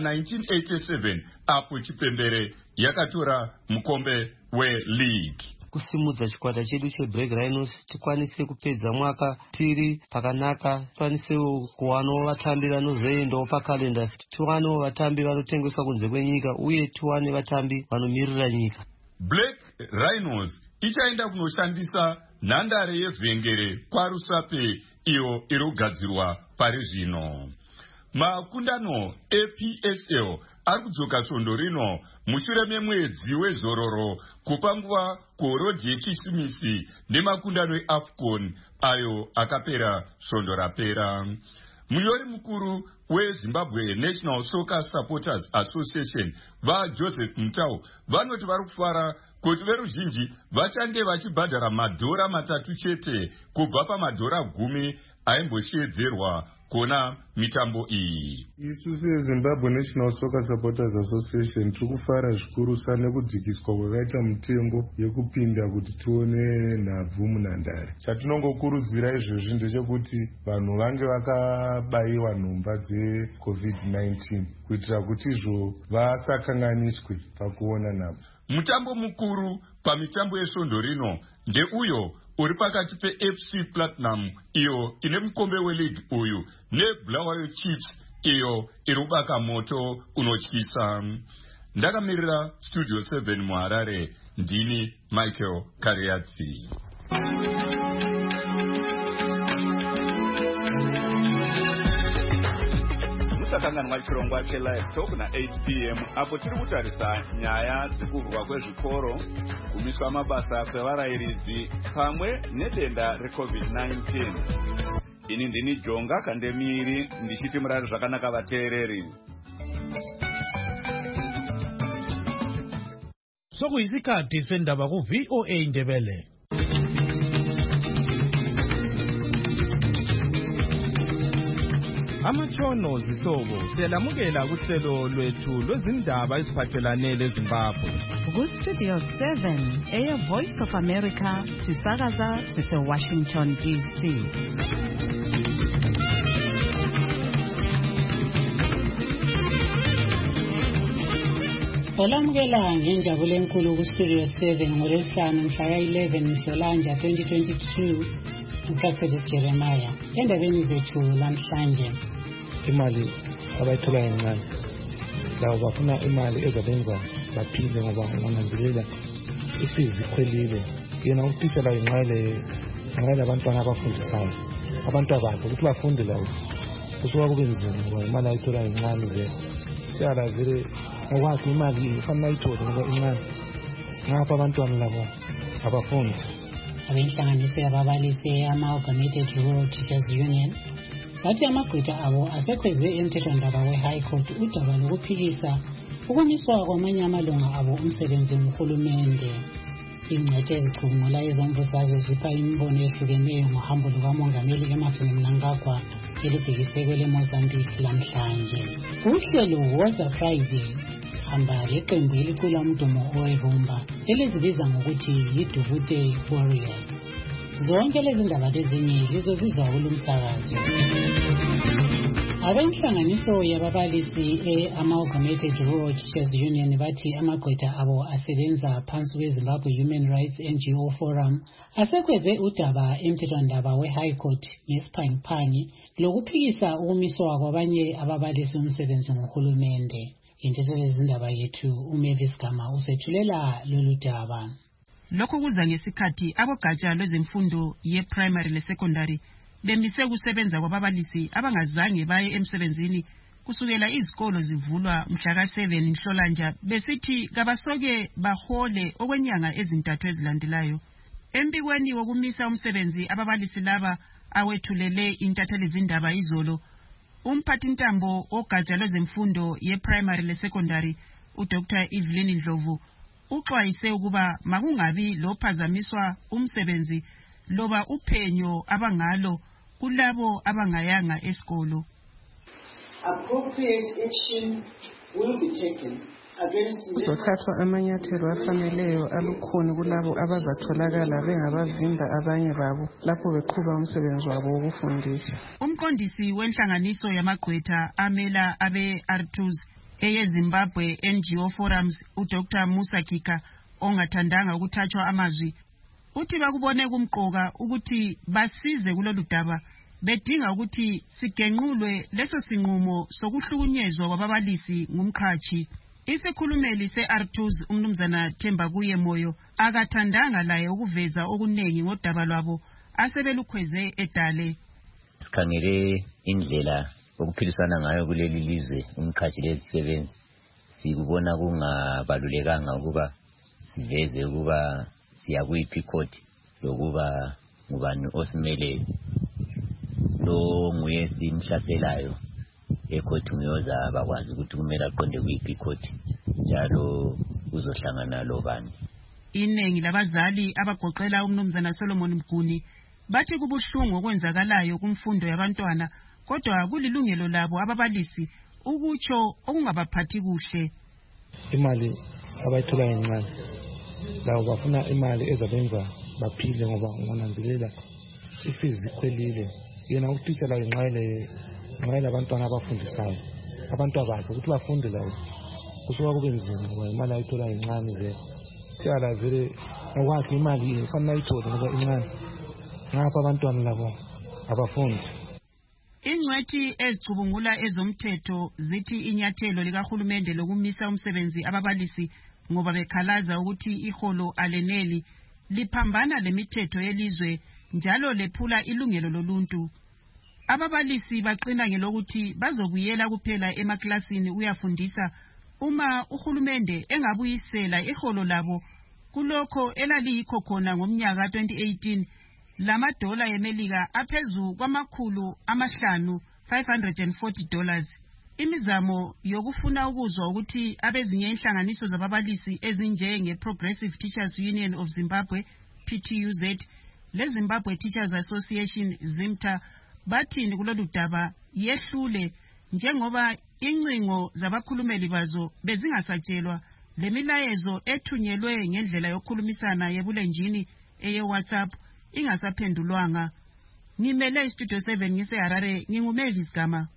na1987 apo chipembere yakatora mukombe weLeague. Kusimudza chikwata chedu cheBlack Rhinos tikwanise kupedza mwaka tiri pakanaka, tikwanisewo kuwanawo vatambi vanozoendawo pakalenda, tiwanewo vatambi vanotengeswa kunze kwenyika uye tiwane vatambi vanomirira nyika. Black Rhinos ichaenda kunoshandisa nhandare yevhengere kwaRusape iyo iri kugadzirwa pari zvino. Makundano ePSL ari kudzoka svondo rino mushure memwedzi wezororo kupa nguva kuhorodhi yechisimisi nemakundano eAFCON ayo akapera svondo rapera. Munyori mukuru weZimbabwe National Soccer Supporters Association vaJoseph Mutau vanoti vari kufara kuti veruzhinji vachange vachibhadhara madhora 3 chete kubva pamadhora 10 aimbosheedzerwa kuona mitambo iyi. Isu seZimbabwe National Soccer Supporters Association tiri kufara zvikurusa nekudzikiswa kwakaita mitengo yekupinda kuti tione nhabvu munhandare. Chatinongokurudzira izvozvi ndechekuti vanhu vange vakabayiwa nhomba dzeCovid-19 kuitira kuti izvo vasakanganiswe pakuona nhabvu. Mutambo mukuru pamitambo yesvondo rino ndeuyo uri pakati peFC Platinum iyo ine mukombe weLeague uyu neBulawayo Chiefs iyo iri kubaka moto unotyisa. Ndakamirira Studio 7 muHarare, ndini Michael Kariatsi. Musakanganwa chirongwa cheLive Talk na 8 p.m. apo tiri kutarisa nyaya dzekuvhurwa kwezvikoro, kumiswa mabasa kwevarairidzi pamwe nedenda reCovid-19. Ini ndini Jonga Kandemiri ndichiti murari zvakanaka vateereri. Sokuyisikhathi sendaba ku VOA Ndebele. Amatshono zihlobo siyalamukela kuhlelo lwethu lwezindaba eziphathelane leZimbabwe. Ku-Studio 7 Air Voice of America sisakaza sise-Washington DC. Olamukela ngenjabulo enkulu ku-Studio 7 ngolwesihlanu mhla ka-11 Nhlolanja 2022. Umprofethi Jeremiah endabeni zethu namhlanje. Imali abayithola encane labo bafuna imali ezabenza baphile ngoba ngonanzelela ifizi ikhwelile. Yena utitsha la inqayela abantwana abafundisayo abantu abakho ukuthi bafunde lawo kusuka kube nzima ngoba imali ayithola encane vele siyala vele ngokwakhe imali ifanele ayithole ngoba incane ngapha abantwana labo abafundi. Abenhlanganiso yababalisi ama-Amalgamated Rural Teachers Union bathi amagqwetha abo asekhweze emthethwandaba we-High Court udaba lokuphikisa ukumiswa kwamanye amalunga abo umsebenzi nguhulumende. Ingcwethi ezicubungula ezombusazwe zipha imibono ehlukeneyo ngohambo lukamongameli Emmerson Mnangagwa elubhekiswe kweleMozambique lamhlanje. Uhlelo Water Friday hamba leqembu elicula umdumo owevumba elizibiza ngokuthi yiDuvute Warriors. Zonke lezi ndaba lezinye lizozizwa kulumsakazo. Abenhlanganiso yababalisi e-Amalgamated Rural Teachers Union bathi amagqwetha abo asebenza phansi kweZimbabwe Human Rights NGO Forum asekhweze udaba emthethwandaba we-High Court ngesiphangiphangi lokuphikisa ukumiswa kwabanye ababalisi umsebenzi nguhulumende. Intetho lezindaba yethu uMavis Gama usethulela lolu daba. Lokho kuza ngesikhathi abogatsha lwezemfundo ye-primary le-secondary bemise kusebenza kwababalisi abangazange baye emsebenzini kusukela izikolo zivulwa mhla ka-7 Nhlolanja besithi kabasoke bahole okwenyanga ezintathu ezilandelayo. Embikweni wokumisa umsebenzi ababalisi laba awethulele intatheli zindaba izolo, umphathintambo ogatsha lwezemfundo ye-primary le-secondary uDr Evelyn Ndlovu uxwayise ukuba makungabi lophazamiswa umsebenzi loba uphenyo abangalo kulabo abangayanga esikolo. Appropriate action will be taken against kuzothathwa amanyathelo afaneleyo alukhuni kulabo abazatholakala bengabavimba abanye babo lapho beqhuba umsebenzi wabo wokufundisa. Umqondisi wenhlanganiso yamagqwetha amela abe-Artus eyeZimbabwe NGO Forums uDr Musa Kika ongathandanga ukuthathwa amazwi uthi bakubone kumqoka ukuthi basize kulolu daba bedinga ukuthi sigenqulwe leso sinqumo sokuhlukunyezwa kwababalisi ngumqhathi. Isikhulumeli se-Artus umnumzana Themba kuye Moyo akathandanga laye ukuveza okunengi ngodaba lwabo asebelukhweze edale. Sikhangele indlela okuphilisana ngayo kuleli lizwe umqhathi lezisebenzi sikubona kungabalulekanga ukuba siveze ukuba siyakuyiphi court lokuba ngubani osimele lo nguye simhlaselayo ecourt ngiyoza bakwazi ukuthi kumele aqonde kuyiphi court njalo uzohlangana lo bani. Iningi labazali abagoqela umnumzana Solomon Mguni bathi kubuhlungu okwenzakalayo kumfundo yabantwana kodwa kulilungelo labo ababalisi ukutsho okungabaphathi kuhle. Imali abayithola encane labo bafuna imali ezabenza baphile ngoba ngonanzelela ifizi ikhwelile. Yena utitsha la inqayela abantwana abafundisayo abantu abakho ukuthi bafunde lawo kusuka kube nzima ngoba imali ayithola encane vele siyala vele ngokwakhe imali ifanele ayithole ngoba incane ngapha abantwana labo abafundi. Ingcwethi ezicubungula ezomthetho zithi inyathelo likahulumende lokumisa umsebenzi ababalisi ngoba bekhalaza ukuthi iholo aleneli liphambana lemithetho yelizwe njalo lephula ilungelo loluntu. Ababalisi baqina ngelokuthi bazobuyela kuphela emaklasini uyafundisa uma uhulumende engabuyisela iholo labo kulokho elaliyikho khona ngomnyaka 2018 lamadola yemelika aphezu kwama540 $540. Imizamo yokufuna ukuzwa ukuthi abezinye inhlanganiso zababalisi ezinjenge Progressive Teachers Union of Zimbabwe PTUZ le Zimbabwe Teachers Association ZIMTA bathini kulolu daba yehlule njengoba incingo zabakhulumeli bazo bezingasatshelwa lemilayezo ethunyelwe ngendlela yokukhulumisana yebulenjini eye-WhatsApp ingasaphendulwanga. Ngimele Studio 7 ngise-Harare, nginguMavis Gama.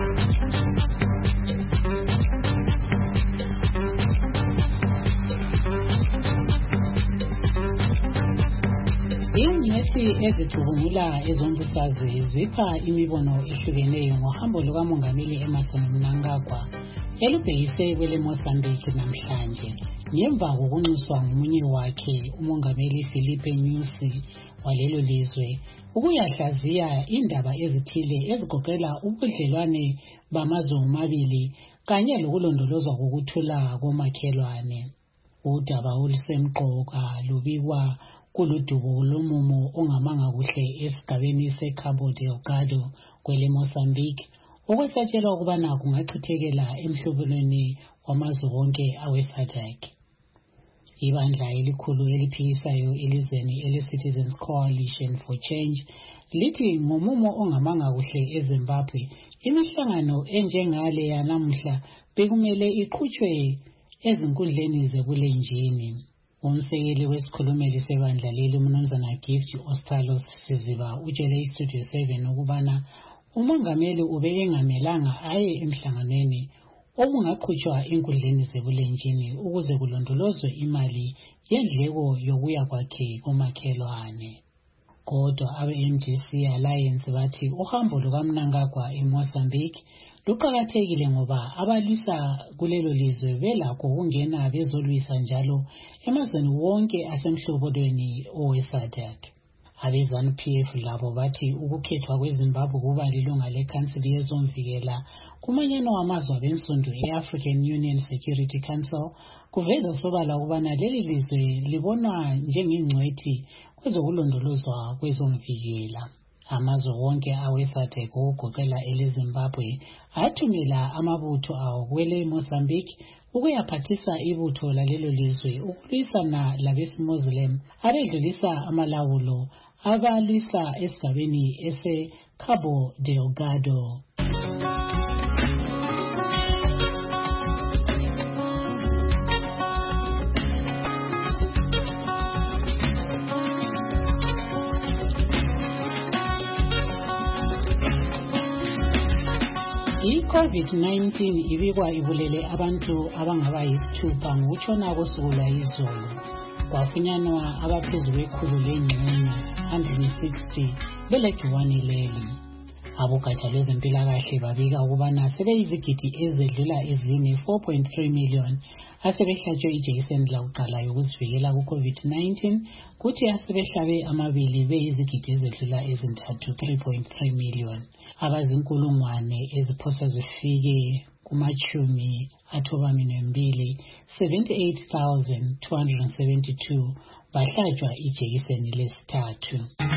Ingcethi ezicubungula ezombusazwe zipha imibono ehlukeneyo ngohambo lukamongameli Emmerson Mnangagwa elubhekise kwele Mozambique namhlanje ngemva kokunxuswa ngomunye wakhe umongameli Filipe Nyusi walelo lizwe ukuyahlaziya indaba ezithile ezigoqela ubudlelwane bamazwe omabili kanye lokulondolozwa kokuthula komakhelwane. Udaba olusemqoka lubikwa kuludubo lomumo ongamanga kuhle esigabeni seCabo Delgado kwele Mozambique okwesatshelwa ukubana kungachithekela emhlubulweni wamazwe wonke awe-SADC. Ibandla elikhulu eliphikisayo elizweni ele-Citizens Coalition for Change lithi ngomumo ongamanga kuhle eZimbabwe imihlangano enjengale yanamuhla bekumele iqhutshwe ezinkundleni zebulenjini. Umsekeli wesikhulumeli sebandla leli uMnumzana Gift Ostalos Siziba utshele iStudio 7 ukubana umongameli ube engamelanga aye emhlanganweni okungaqhutshwa enkundleni zebulenjini ukuze kulondolozwe imali yendleko yokuya kwakhe komakhelwane. Kodwa abe-MDC Alliance bathi uhambo lukaMnangagwa eMozambique luqakathekile ngoba abalwisa kulelo lizwe belakho ukungena bezolwisa njalo emazweni wonke asemhlobodweni owe-SADC. Abe-ZANU-PF labo bathi ukukhethwa kweZimbabwe kuba lilunga lekhansili yezomvikela kumanyano wamazwe abensundu e-African Union Security Council kuveza sobala ukubana leli lizwe libonwa njengengcwethi kwezokulondolozwa kwezomvikela. Amazwe wonke awe-SADC okugoqela eleZimbabwe athumela amabutho awo kwele Mozambique ukuyaphathisa ibutho lalelo lizwe ukulwisana labesi-Muslim abedlulisa amalawulo abalwisa esigabeni ese-Cabo Delgado. I-COVID-19 ibikwa ibulele abantu abangaba yisithupha ngokutshona kosuku lwayizolo. Kwafunyanwa abaphezu kwekhulu lengxenye 160 belegciwane leli. Abogatsha lwezempilakahle babika ukubana sebeyizigidi ezedlula ezine 4.3 million asebehlatshwe ijekiseni lakuqala yokuzivikela ku-COVID-19 kuthi asebehlabe amabili beyizigidi ezedlula ezintathu 3.3 million. Abazinkulungwane eziphosa zifike kumachumi athobamine mbili 78,272 bahlatshwa ijekiseni lesithathu.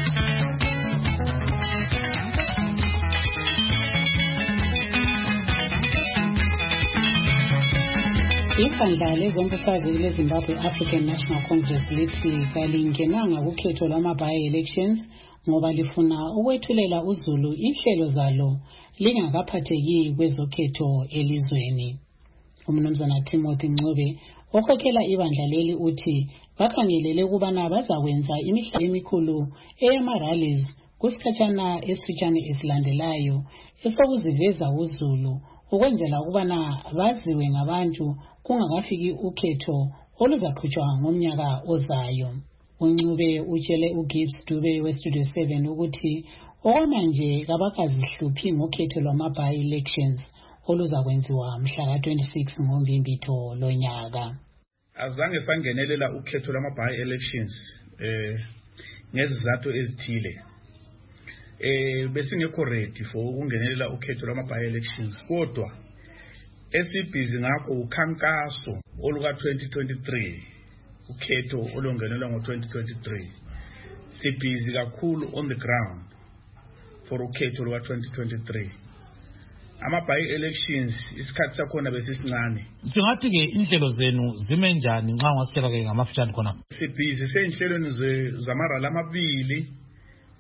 Ibandla lezombusazwe leZimbabwe African National Congress lithi kalingenanga kukhetho lwama-by-elections ngoba lifuna ukwethulela uZulu inhlelo zalo lingakaphatheki kwezokhetho elizweni. Umnumzana Timothy Ncube okhokhela ibandla leli uthi bakhangelele ukubana bazakwenza imihlangano emikhulu eyama-rallies kusikhatshana esifitshane esilandelayo esokuziveza uZulu ukwenzela ukubana baziwe ngabantu kungakafiki ukhetho oluzaqhutshwa ngomnyaka ozayo. Uncube utshele uGibbs Dube weStudio 7 ukuthi okwamanje kabakazihluphi ngokhetho lwama-by-elections oluzakwenziwa mhla ka-26 ngoMbimbitho lonyaka. Azange sangenelela ukhetho lwama-by-elections ngezizathu ezithile. Besingekho ready for ukungenelela ukhetho lwama-by-elections kodwa esibhizi ngakho ukhankaso oluka-2023 ukhetho olungenelwa ngo-2023 sibhizi kakhulu on the ground for ukhetho luka-2023. Ama-by-elections isikhathi sakhona besisincane. Singathi-ke inhlelo zenu zime njani nxa ungasitshela-ke ngamafitshane khona? Sibhizi seyinhlelweni zamarali amabili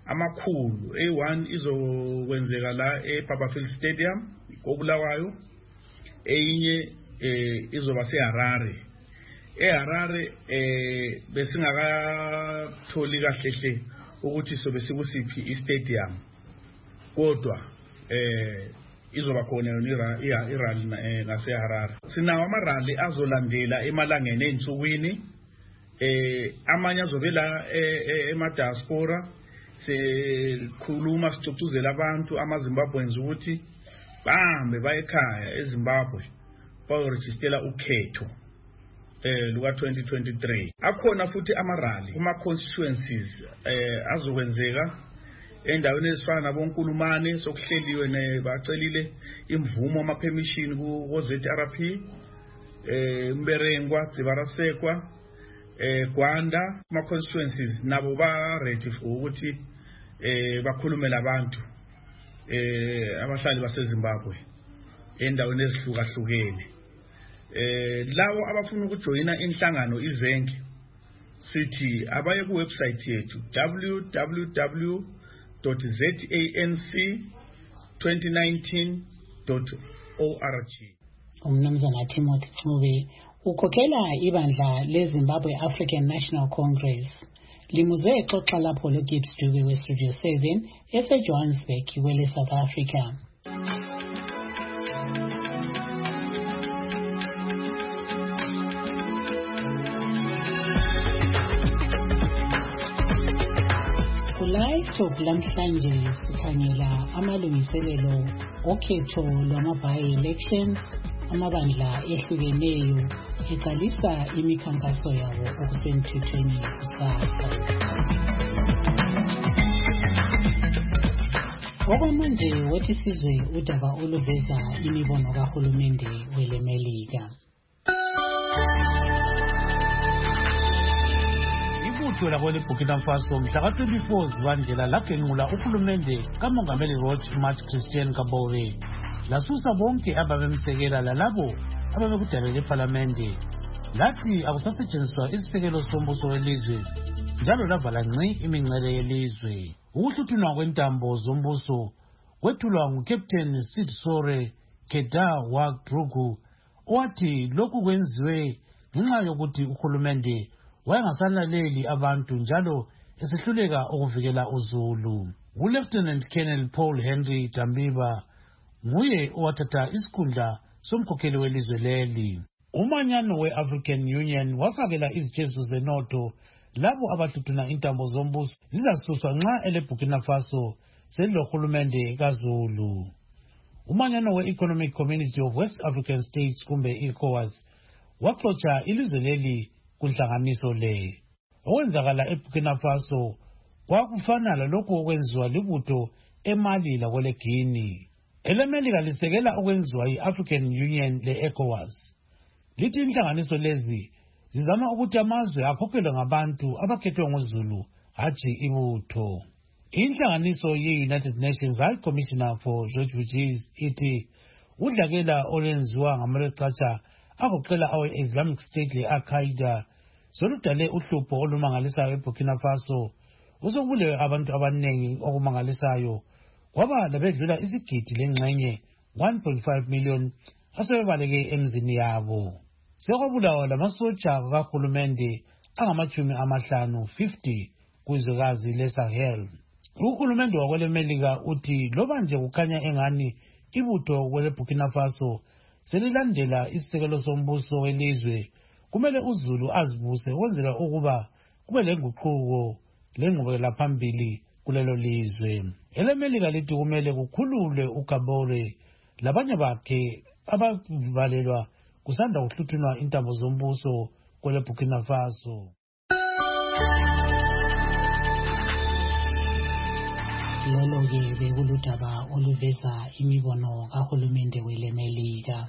amakhulu. A1 izokwenzeka la eBarberfield Stadium koBulawayo, eyinye izoba seHarare. eHarare besingakatholi kahle ukuthi sobe sikusiphi istadium, kodwa izoba khona irally ngaseHarare. Sinawo amarally azolandela emalangeni ensukwini, amanye azobela ema-diaspora. Sikhuluma sicocuzela abantu amaZimbabweans ukuthi bahambe bayekhaya eZimbabwe bayorejistela ukhetho luka 2023. Akhona futhi amarally kuma constituencies azokwenzeka endaweni ezifana naboNkulumane sokuhleliwe bacelile imvumo ama-permission ku-ZRP, Mberengwa, Dzivarasekwa, Gwanda, ama-constituencies nabo ba-ready for ukuthi bakhulume labantu abahlali baseZimbabwe endaweni ezihlukahlukene. Lawo abafuna ukujoyina inhlangano izenke sithi abaye ku website yethu www.zanc2019.org. Umnumzana Timothy Ncube ukhokhela ibandla leZimbabwe African National Congress. Limuzwe exoxa lapho loGibbs Dube weStudio 7 eseJohannesburg kwele South Africa. Live talk lamhlanje sikhangela amalungiselelo okhetho lwama-by-elections amabandla ehlukeneyo eqalisa imikhankaso yabo okusemthethweni kusasa. Okwamanje wothi sizwe udaba oluveza imibono kahulumende welemelika. Ibutho lakwele Burkina Faso mhla ka-24 Zibandlela lagenqula uhulumende kaMongameli Roch Marc Christian Kabore, lasusa bonke ababemsekela lalabo ababekudabele ePhalamende, lathi akusasetshenziswa isisekelo sombuso welizwe njalo lavala ngci imincele yelizwe. Ukuhluthunwa kwentambo zombuso kwethulwa nguCaptain Sidsore Keda Wagdrugu, owathi lokhu kwenziwe ngenxa yokuthi uhulumende wayengasalaleli abantu njalo esehluleka ukuvikela uZulu. uLieutenant Colonel Paul Henry Dambiba nguye owathatha isikhundla somkhokheli welizwe leli. Umanyano we-African Union wafakela izitshezo zenotho labo abahluthuna intambo zombuso zizasuswa nxa eleBurkina Faso selilohulumende kaZulu. Umanyano we-Economic Community of West African States kumbe ECOWAS waxotsha ilizwe leli kunhlanganiso le. Okwenzakala eBurkina Faso kwakufana lalokhu okwenziwa libutho eMali lakwele Guinea. Elemelika lisekela okwenziwa yi-African Union le-ECOWAS. Lithi inhlanganiso lezi zizama ukuthi amazwe akhokhelwe ngabantu abakhethwe ngoZulu hatshi ibutho. Inhlanganiso ye-United Nations High Commissioner for Refugees ithi udlakela olwenziwa ngamaLechacha agoqela awe-Islamic State le-Al-Qaeda soludale uhlupho olumangalisayo eBurkina Faso, usokubulewe abantu abanengi okumangalisayo, kwaba labedlula isigidi lengxenye 1.5 million asebebaleke emzini yabo. Sekwabulawa lamasotsha kahulumende angama-50 kwizwekazi leSahel. Uhulumende wakwelemelika uthi loba nje kukhanya engani ibutho kwele Burkina Faso selilandela isisekelo sombuso welizwe, kumele uZulu azibuse ukwenzela ukuba kube lenguquko lengqubekela phambili kulelo lizwe. Elemelika lithi kumele kukhululwe uKabore labanye bakhe abavalelwa kusanda kuhluthunwa intambo zombuso kwele Burkina Faso. Lolo-ke bekuludaba oluveza imibono kahulumende welemelika.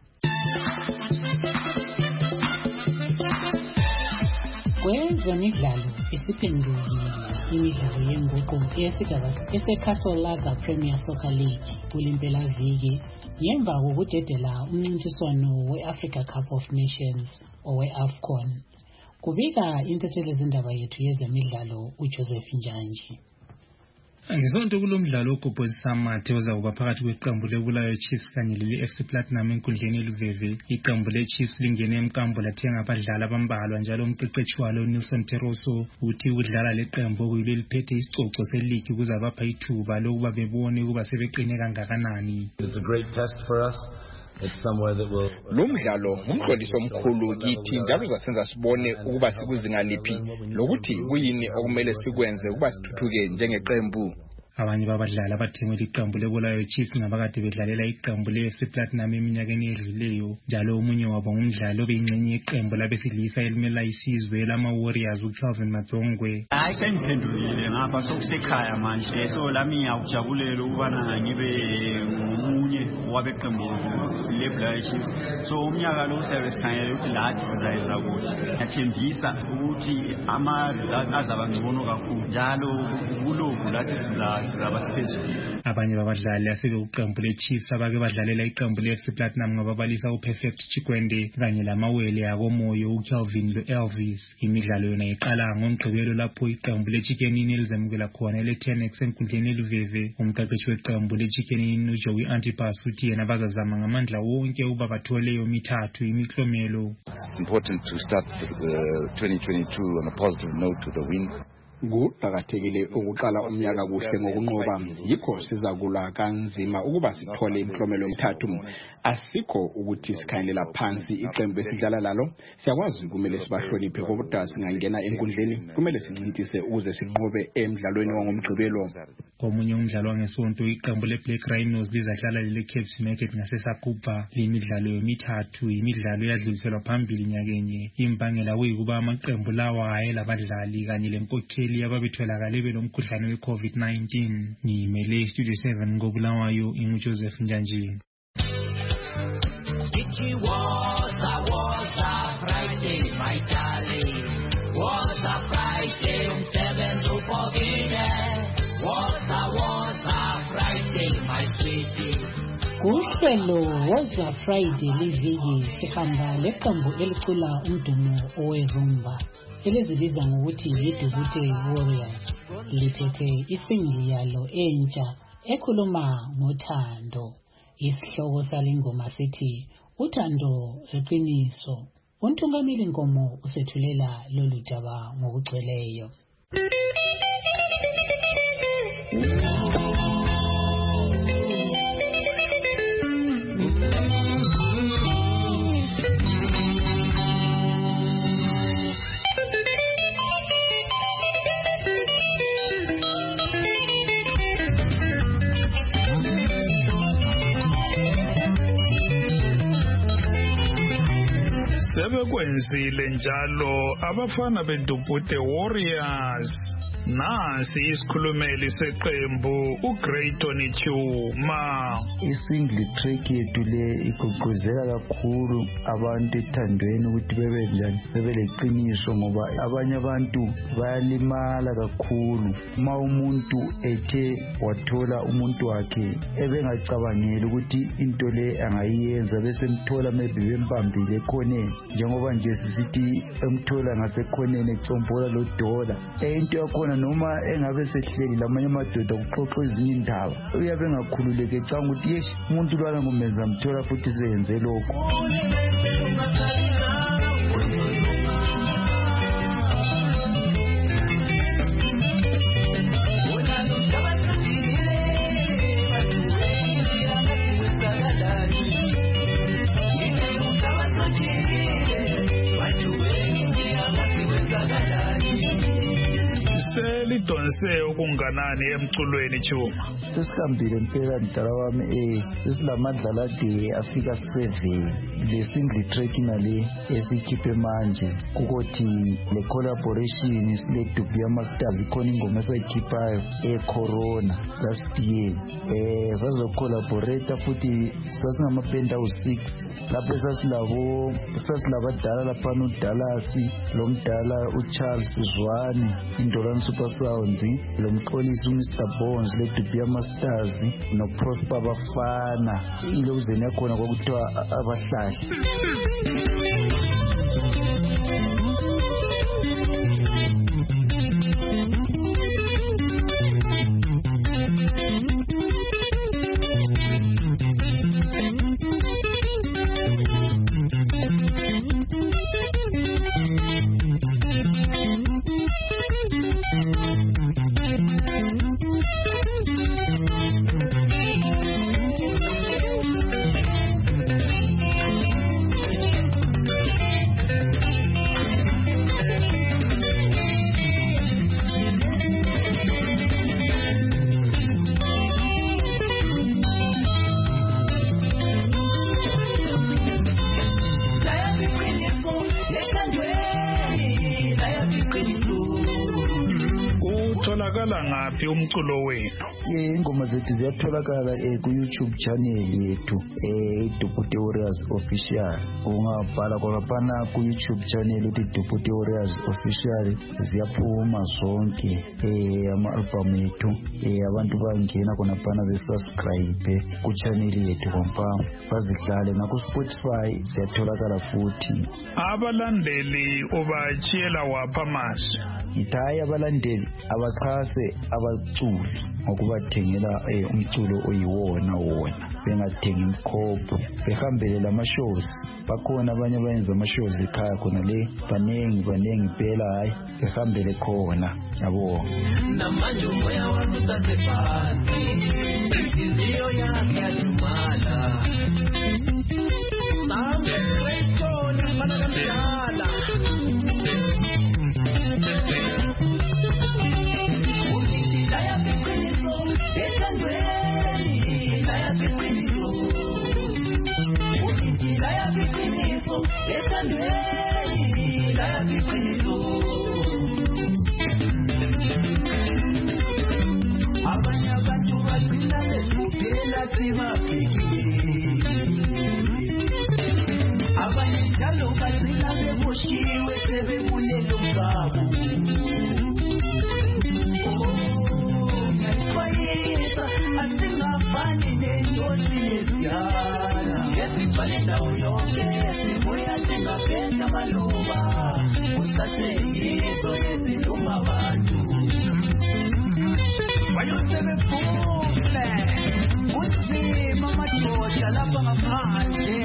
Kwezemidlalo isiphendukile imidlalo yenguqu yesigaba eseCastle Premier Soccer League kulimpelaviki ngemva kokudedela umncintiswano we-Africa Cup of Nations owe-AFCON. Kubika intethelezindaba yethu yezemidlalo uJoseph Njanji. Ngesonto kulomdlalo ogobhozisa amathe ozakuba phakathi kweqembu leBulawayo Chiefs kanye leli-FC Platinum enkundleni eLuveve. Iqembu le-Chiefs lingene emkambo lathenga abadlali abambalwa njalo umqeqeshi walo Nelson Teroso uthi ukudlala leqembu okuyilo eliphethe isicoco seligi kuzabapha ithuba lokuba bebone ukuba sebeqine kangakanani. It's a great test for us. Lo mdlalo umhloliso omkhulu kithi njalo uzasenza sibone ukuba sikuzinga liphi lokuthi kuyini okumele sikwenze ukuba sithuthuke njengeqembu. Abanye babadlali abathengwe iqembu leBulawayo Chiefs ngabakade bedlalela iqembu le-FC Platinum eminyakeni edluleyo njalo omunye wabo ngumdlali obeyingxenye yeqembu labesilisa elimela isizwe lama-Warriors uCalvin Madzongwe. Sengiphendulile ngapha sokusekhaya manje so lami ngiyawujabulela ukubana ngibe ngomunye wabeqembu leBulawayo Chiefs. So umnyaka lo siyabesikhalela ukuthi lathi sizayenza kuhle. Ngiyathembisa ukuthi azaba ngcono kakhulu njalo kulokhu lathi abanye babadlali asebekuqembu le-Chiefs abake badlalela iqembu le-FC Platinum ngababalisa uPerfect Chikwende kanye lamawele akomoyo uCalvin lo-Elvis. Imidlalo yona iqala ngoMgqibelo lapho iqembu le-Chicken Inn elizamukela khona le-10X enkundleni eLuveve. Umqeqeshi weqembu le-Chicken Inn uJoey Antipas uthi yena bazazama ngamandla wonke ukuba bathole yomithathu imiklomelo. It's important to start the 2022 on a positive note with a win. Kuqakathekile ukuqala umnyaka kuhle ngokunqoba yikho sizakulwa kanzima ukuba sithole imiklomelo emithathu. Asikho ukuthi sikhayelela phansi iqembu esidlala lalo. Siyakwazi kumele sibahloniphe kodwa singangena enkundleni kumele sincintise ukuze sinqobe emidlalweni wangomgqibelo. Komunye umdlalo wangesonto iqembu leBlack Rhinos lizadlala leCaps United ngaseSakupa. Imidlalo yomithathu imidlalo yadluliselwa phambili nyakenye. Imbangela kuyikuba amaqembu lawa ayelabadlali kanye lenkokheli ababetholakale belomkhuhlane we-COVID-19. Ngimele Studio 7 ngoBulawayo inguJoseph Njanji. Kuhlelo Woza Friday liviki sihamba leqembu elicula umdumo owerumba elizibiza ngokuthi yiDubute Warriors. Liphethe isingili yalo entsha ekhuluma ngothando. Isihloko salingoma sithi uthando leqiniso. Untungameli Nkomo usethulela lolu daba ngokugcweleyo. Sebekwenzile njalo abafana beDubute Warriors. Nasi isikhulumeli seqembu uGrayton Chuma. Isingli track yethu le igqugquzela kakhulu abantu ethandweni ukuthi bebe njani bebe leqiniso ngoba abanye abantu bayalimala kakhulu uma umuntu ethe wathola umuntu wakhe ebengacabangeli ukuthi into le angayenza bese mthola maybe bembambile ekhoneni njengoba nje sisithi emthola ngasekhoneni ecombola lo dola into yakhona noma engabe sehleli lamanye amadoda kuxoxa ezinye indaba uyabe engakhululeke ecanga ukuthi yesh umuntu lwana ngumenza mthola futhi seyenze lokho. Lidonse okunganani emculweni Chuma? Sesihambile impela mdala wami sesilamadlala de afika 7 le single track nale esikhiphe manje ukuthi le collaboration sile Dubia Masters ikhona ingoma esayikhiphayo eCorona last year sazo collaborate futhi sasingamapenda u6 lapho sasilabadala lapha uDallas lo mdala uCharles Zwane Indolani Super Sounds lo mxolisi uMr Bones le Dubia Masters no Prosper Bafana ilokuzeni yakhona kwakuthiwa abahlahli. utholakala ngaphi umculo wenu? Ingoma zethu ziyatholakala ku-YouTube channel yethu Dupute Warriors Official. Ungabhala kwaphana ku-YouTube channel uthi Dupute Warriors Official, ziyaphuma zonke ama-album yethu. Abantu bangena khonaphana besubscribe ku-channel yethu kompa bazidlale naku-Spotify ziyatholakala futhi. Abalandeli ubachiyela wapha mashi? Ithaya abalandeli abaxhase abaculi ngokubathengela umculo oyiwona bengathengi imkhopho, behambele lama-shows. Bakhona abanye abayenza ama-shows ekhaya khona le, banengi phela, hayi behambele khona yabo. Namanje umoya wami uthathe phansi, inhliziyo yami yadumala. Sambe wetoni fana kamdala. Abanye abantu bagcina besukela sibabhekile, abanye njalo bagcina beboshiwe sebebulele umgabo. Ngiyayixwayisa asingafani nendosi yeziyana, esibhale ndawo yonke sibuya singaphetha amaluba, kusaseyizo eziluma abantu. Bayosebefule kunzima amadoda lapha ngaphandle.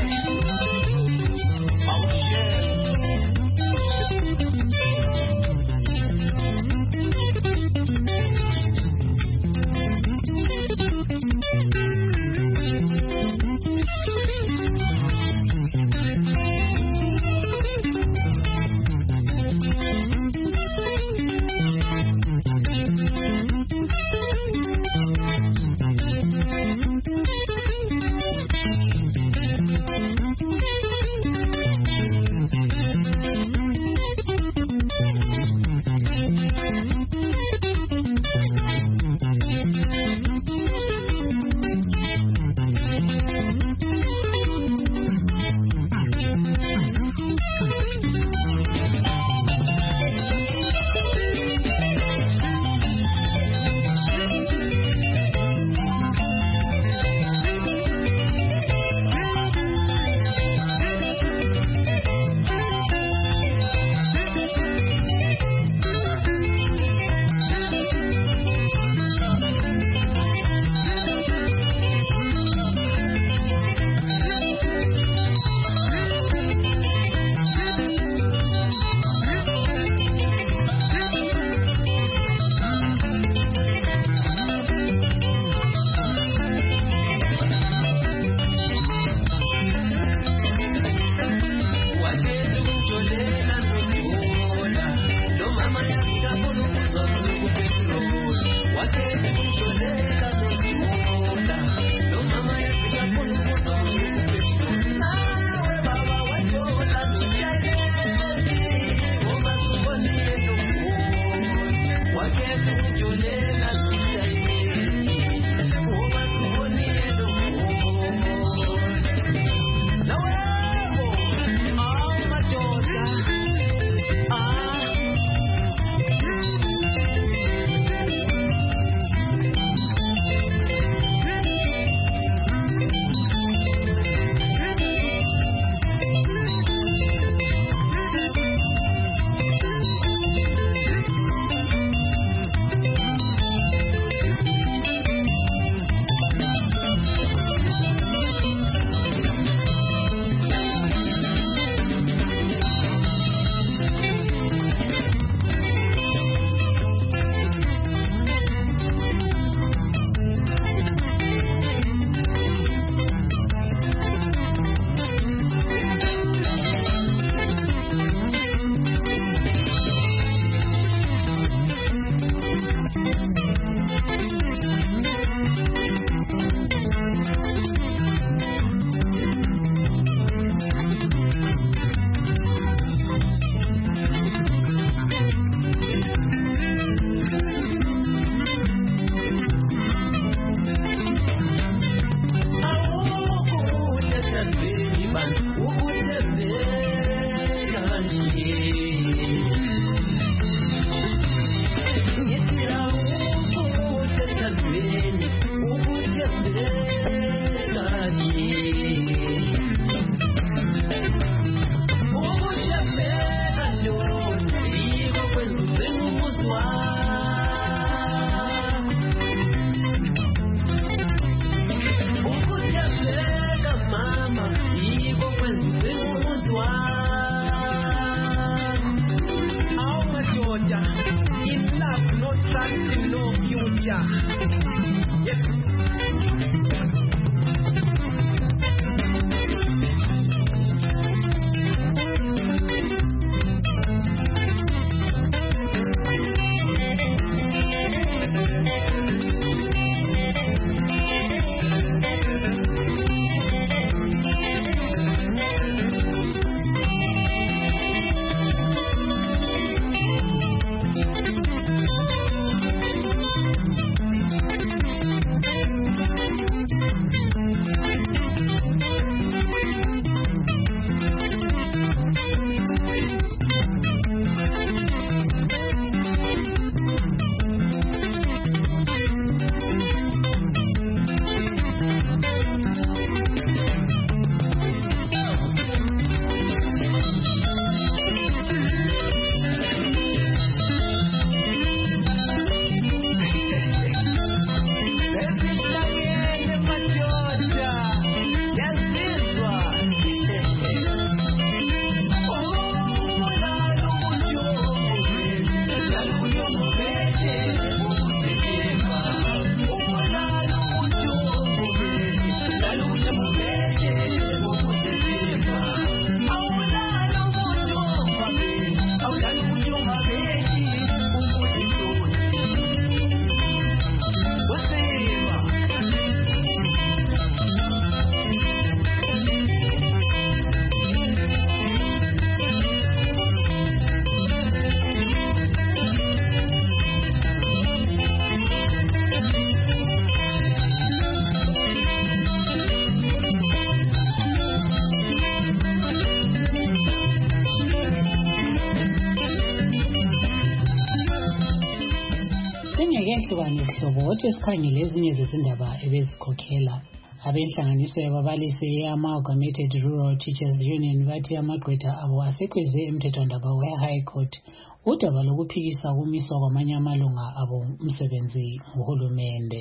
Kodwa sikhangele ezinye zezindaba ebezikhokhela abenhlanganiso yababalisi ye-Amalgamated Rural Teachers Union bathi amagqwetha abo asekweze emthethwandaba we-High Court udaba lokuphikisa ukumiswa kwamanye amalunga abo umsebenzi nguhulumende.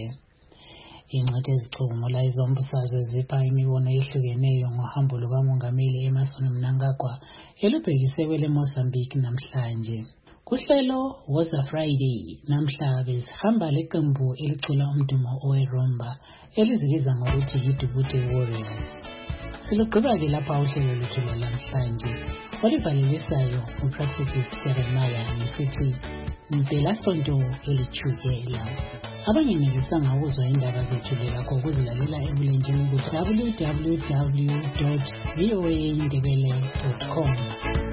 Ingxoxo ezicubungula izombusazwe zipha imibono ehlukeneyo ngohambo lukamongameli Emmerson Mnangagwa elubhekise kwele Mozambique namhlanje. Kuhlelo Woza Friday namhla besihamba leqembu elicula umdumo oweRumba elizibiza ngokuthi yiDubute Warriors. Silugqiba-ke lapha uhlelo lwethu lwanamhlanje olivalelisayo uPractice Jeremiah ngesithi mpelasonto elithukela. Abangenelisanga ukuzwa indaba zethu lakho ukuzilalela ebulenjini ku www.voaindebele.com.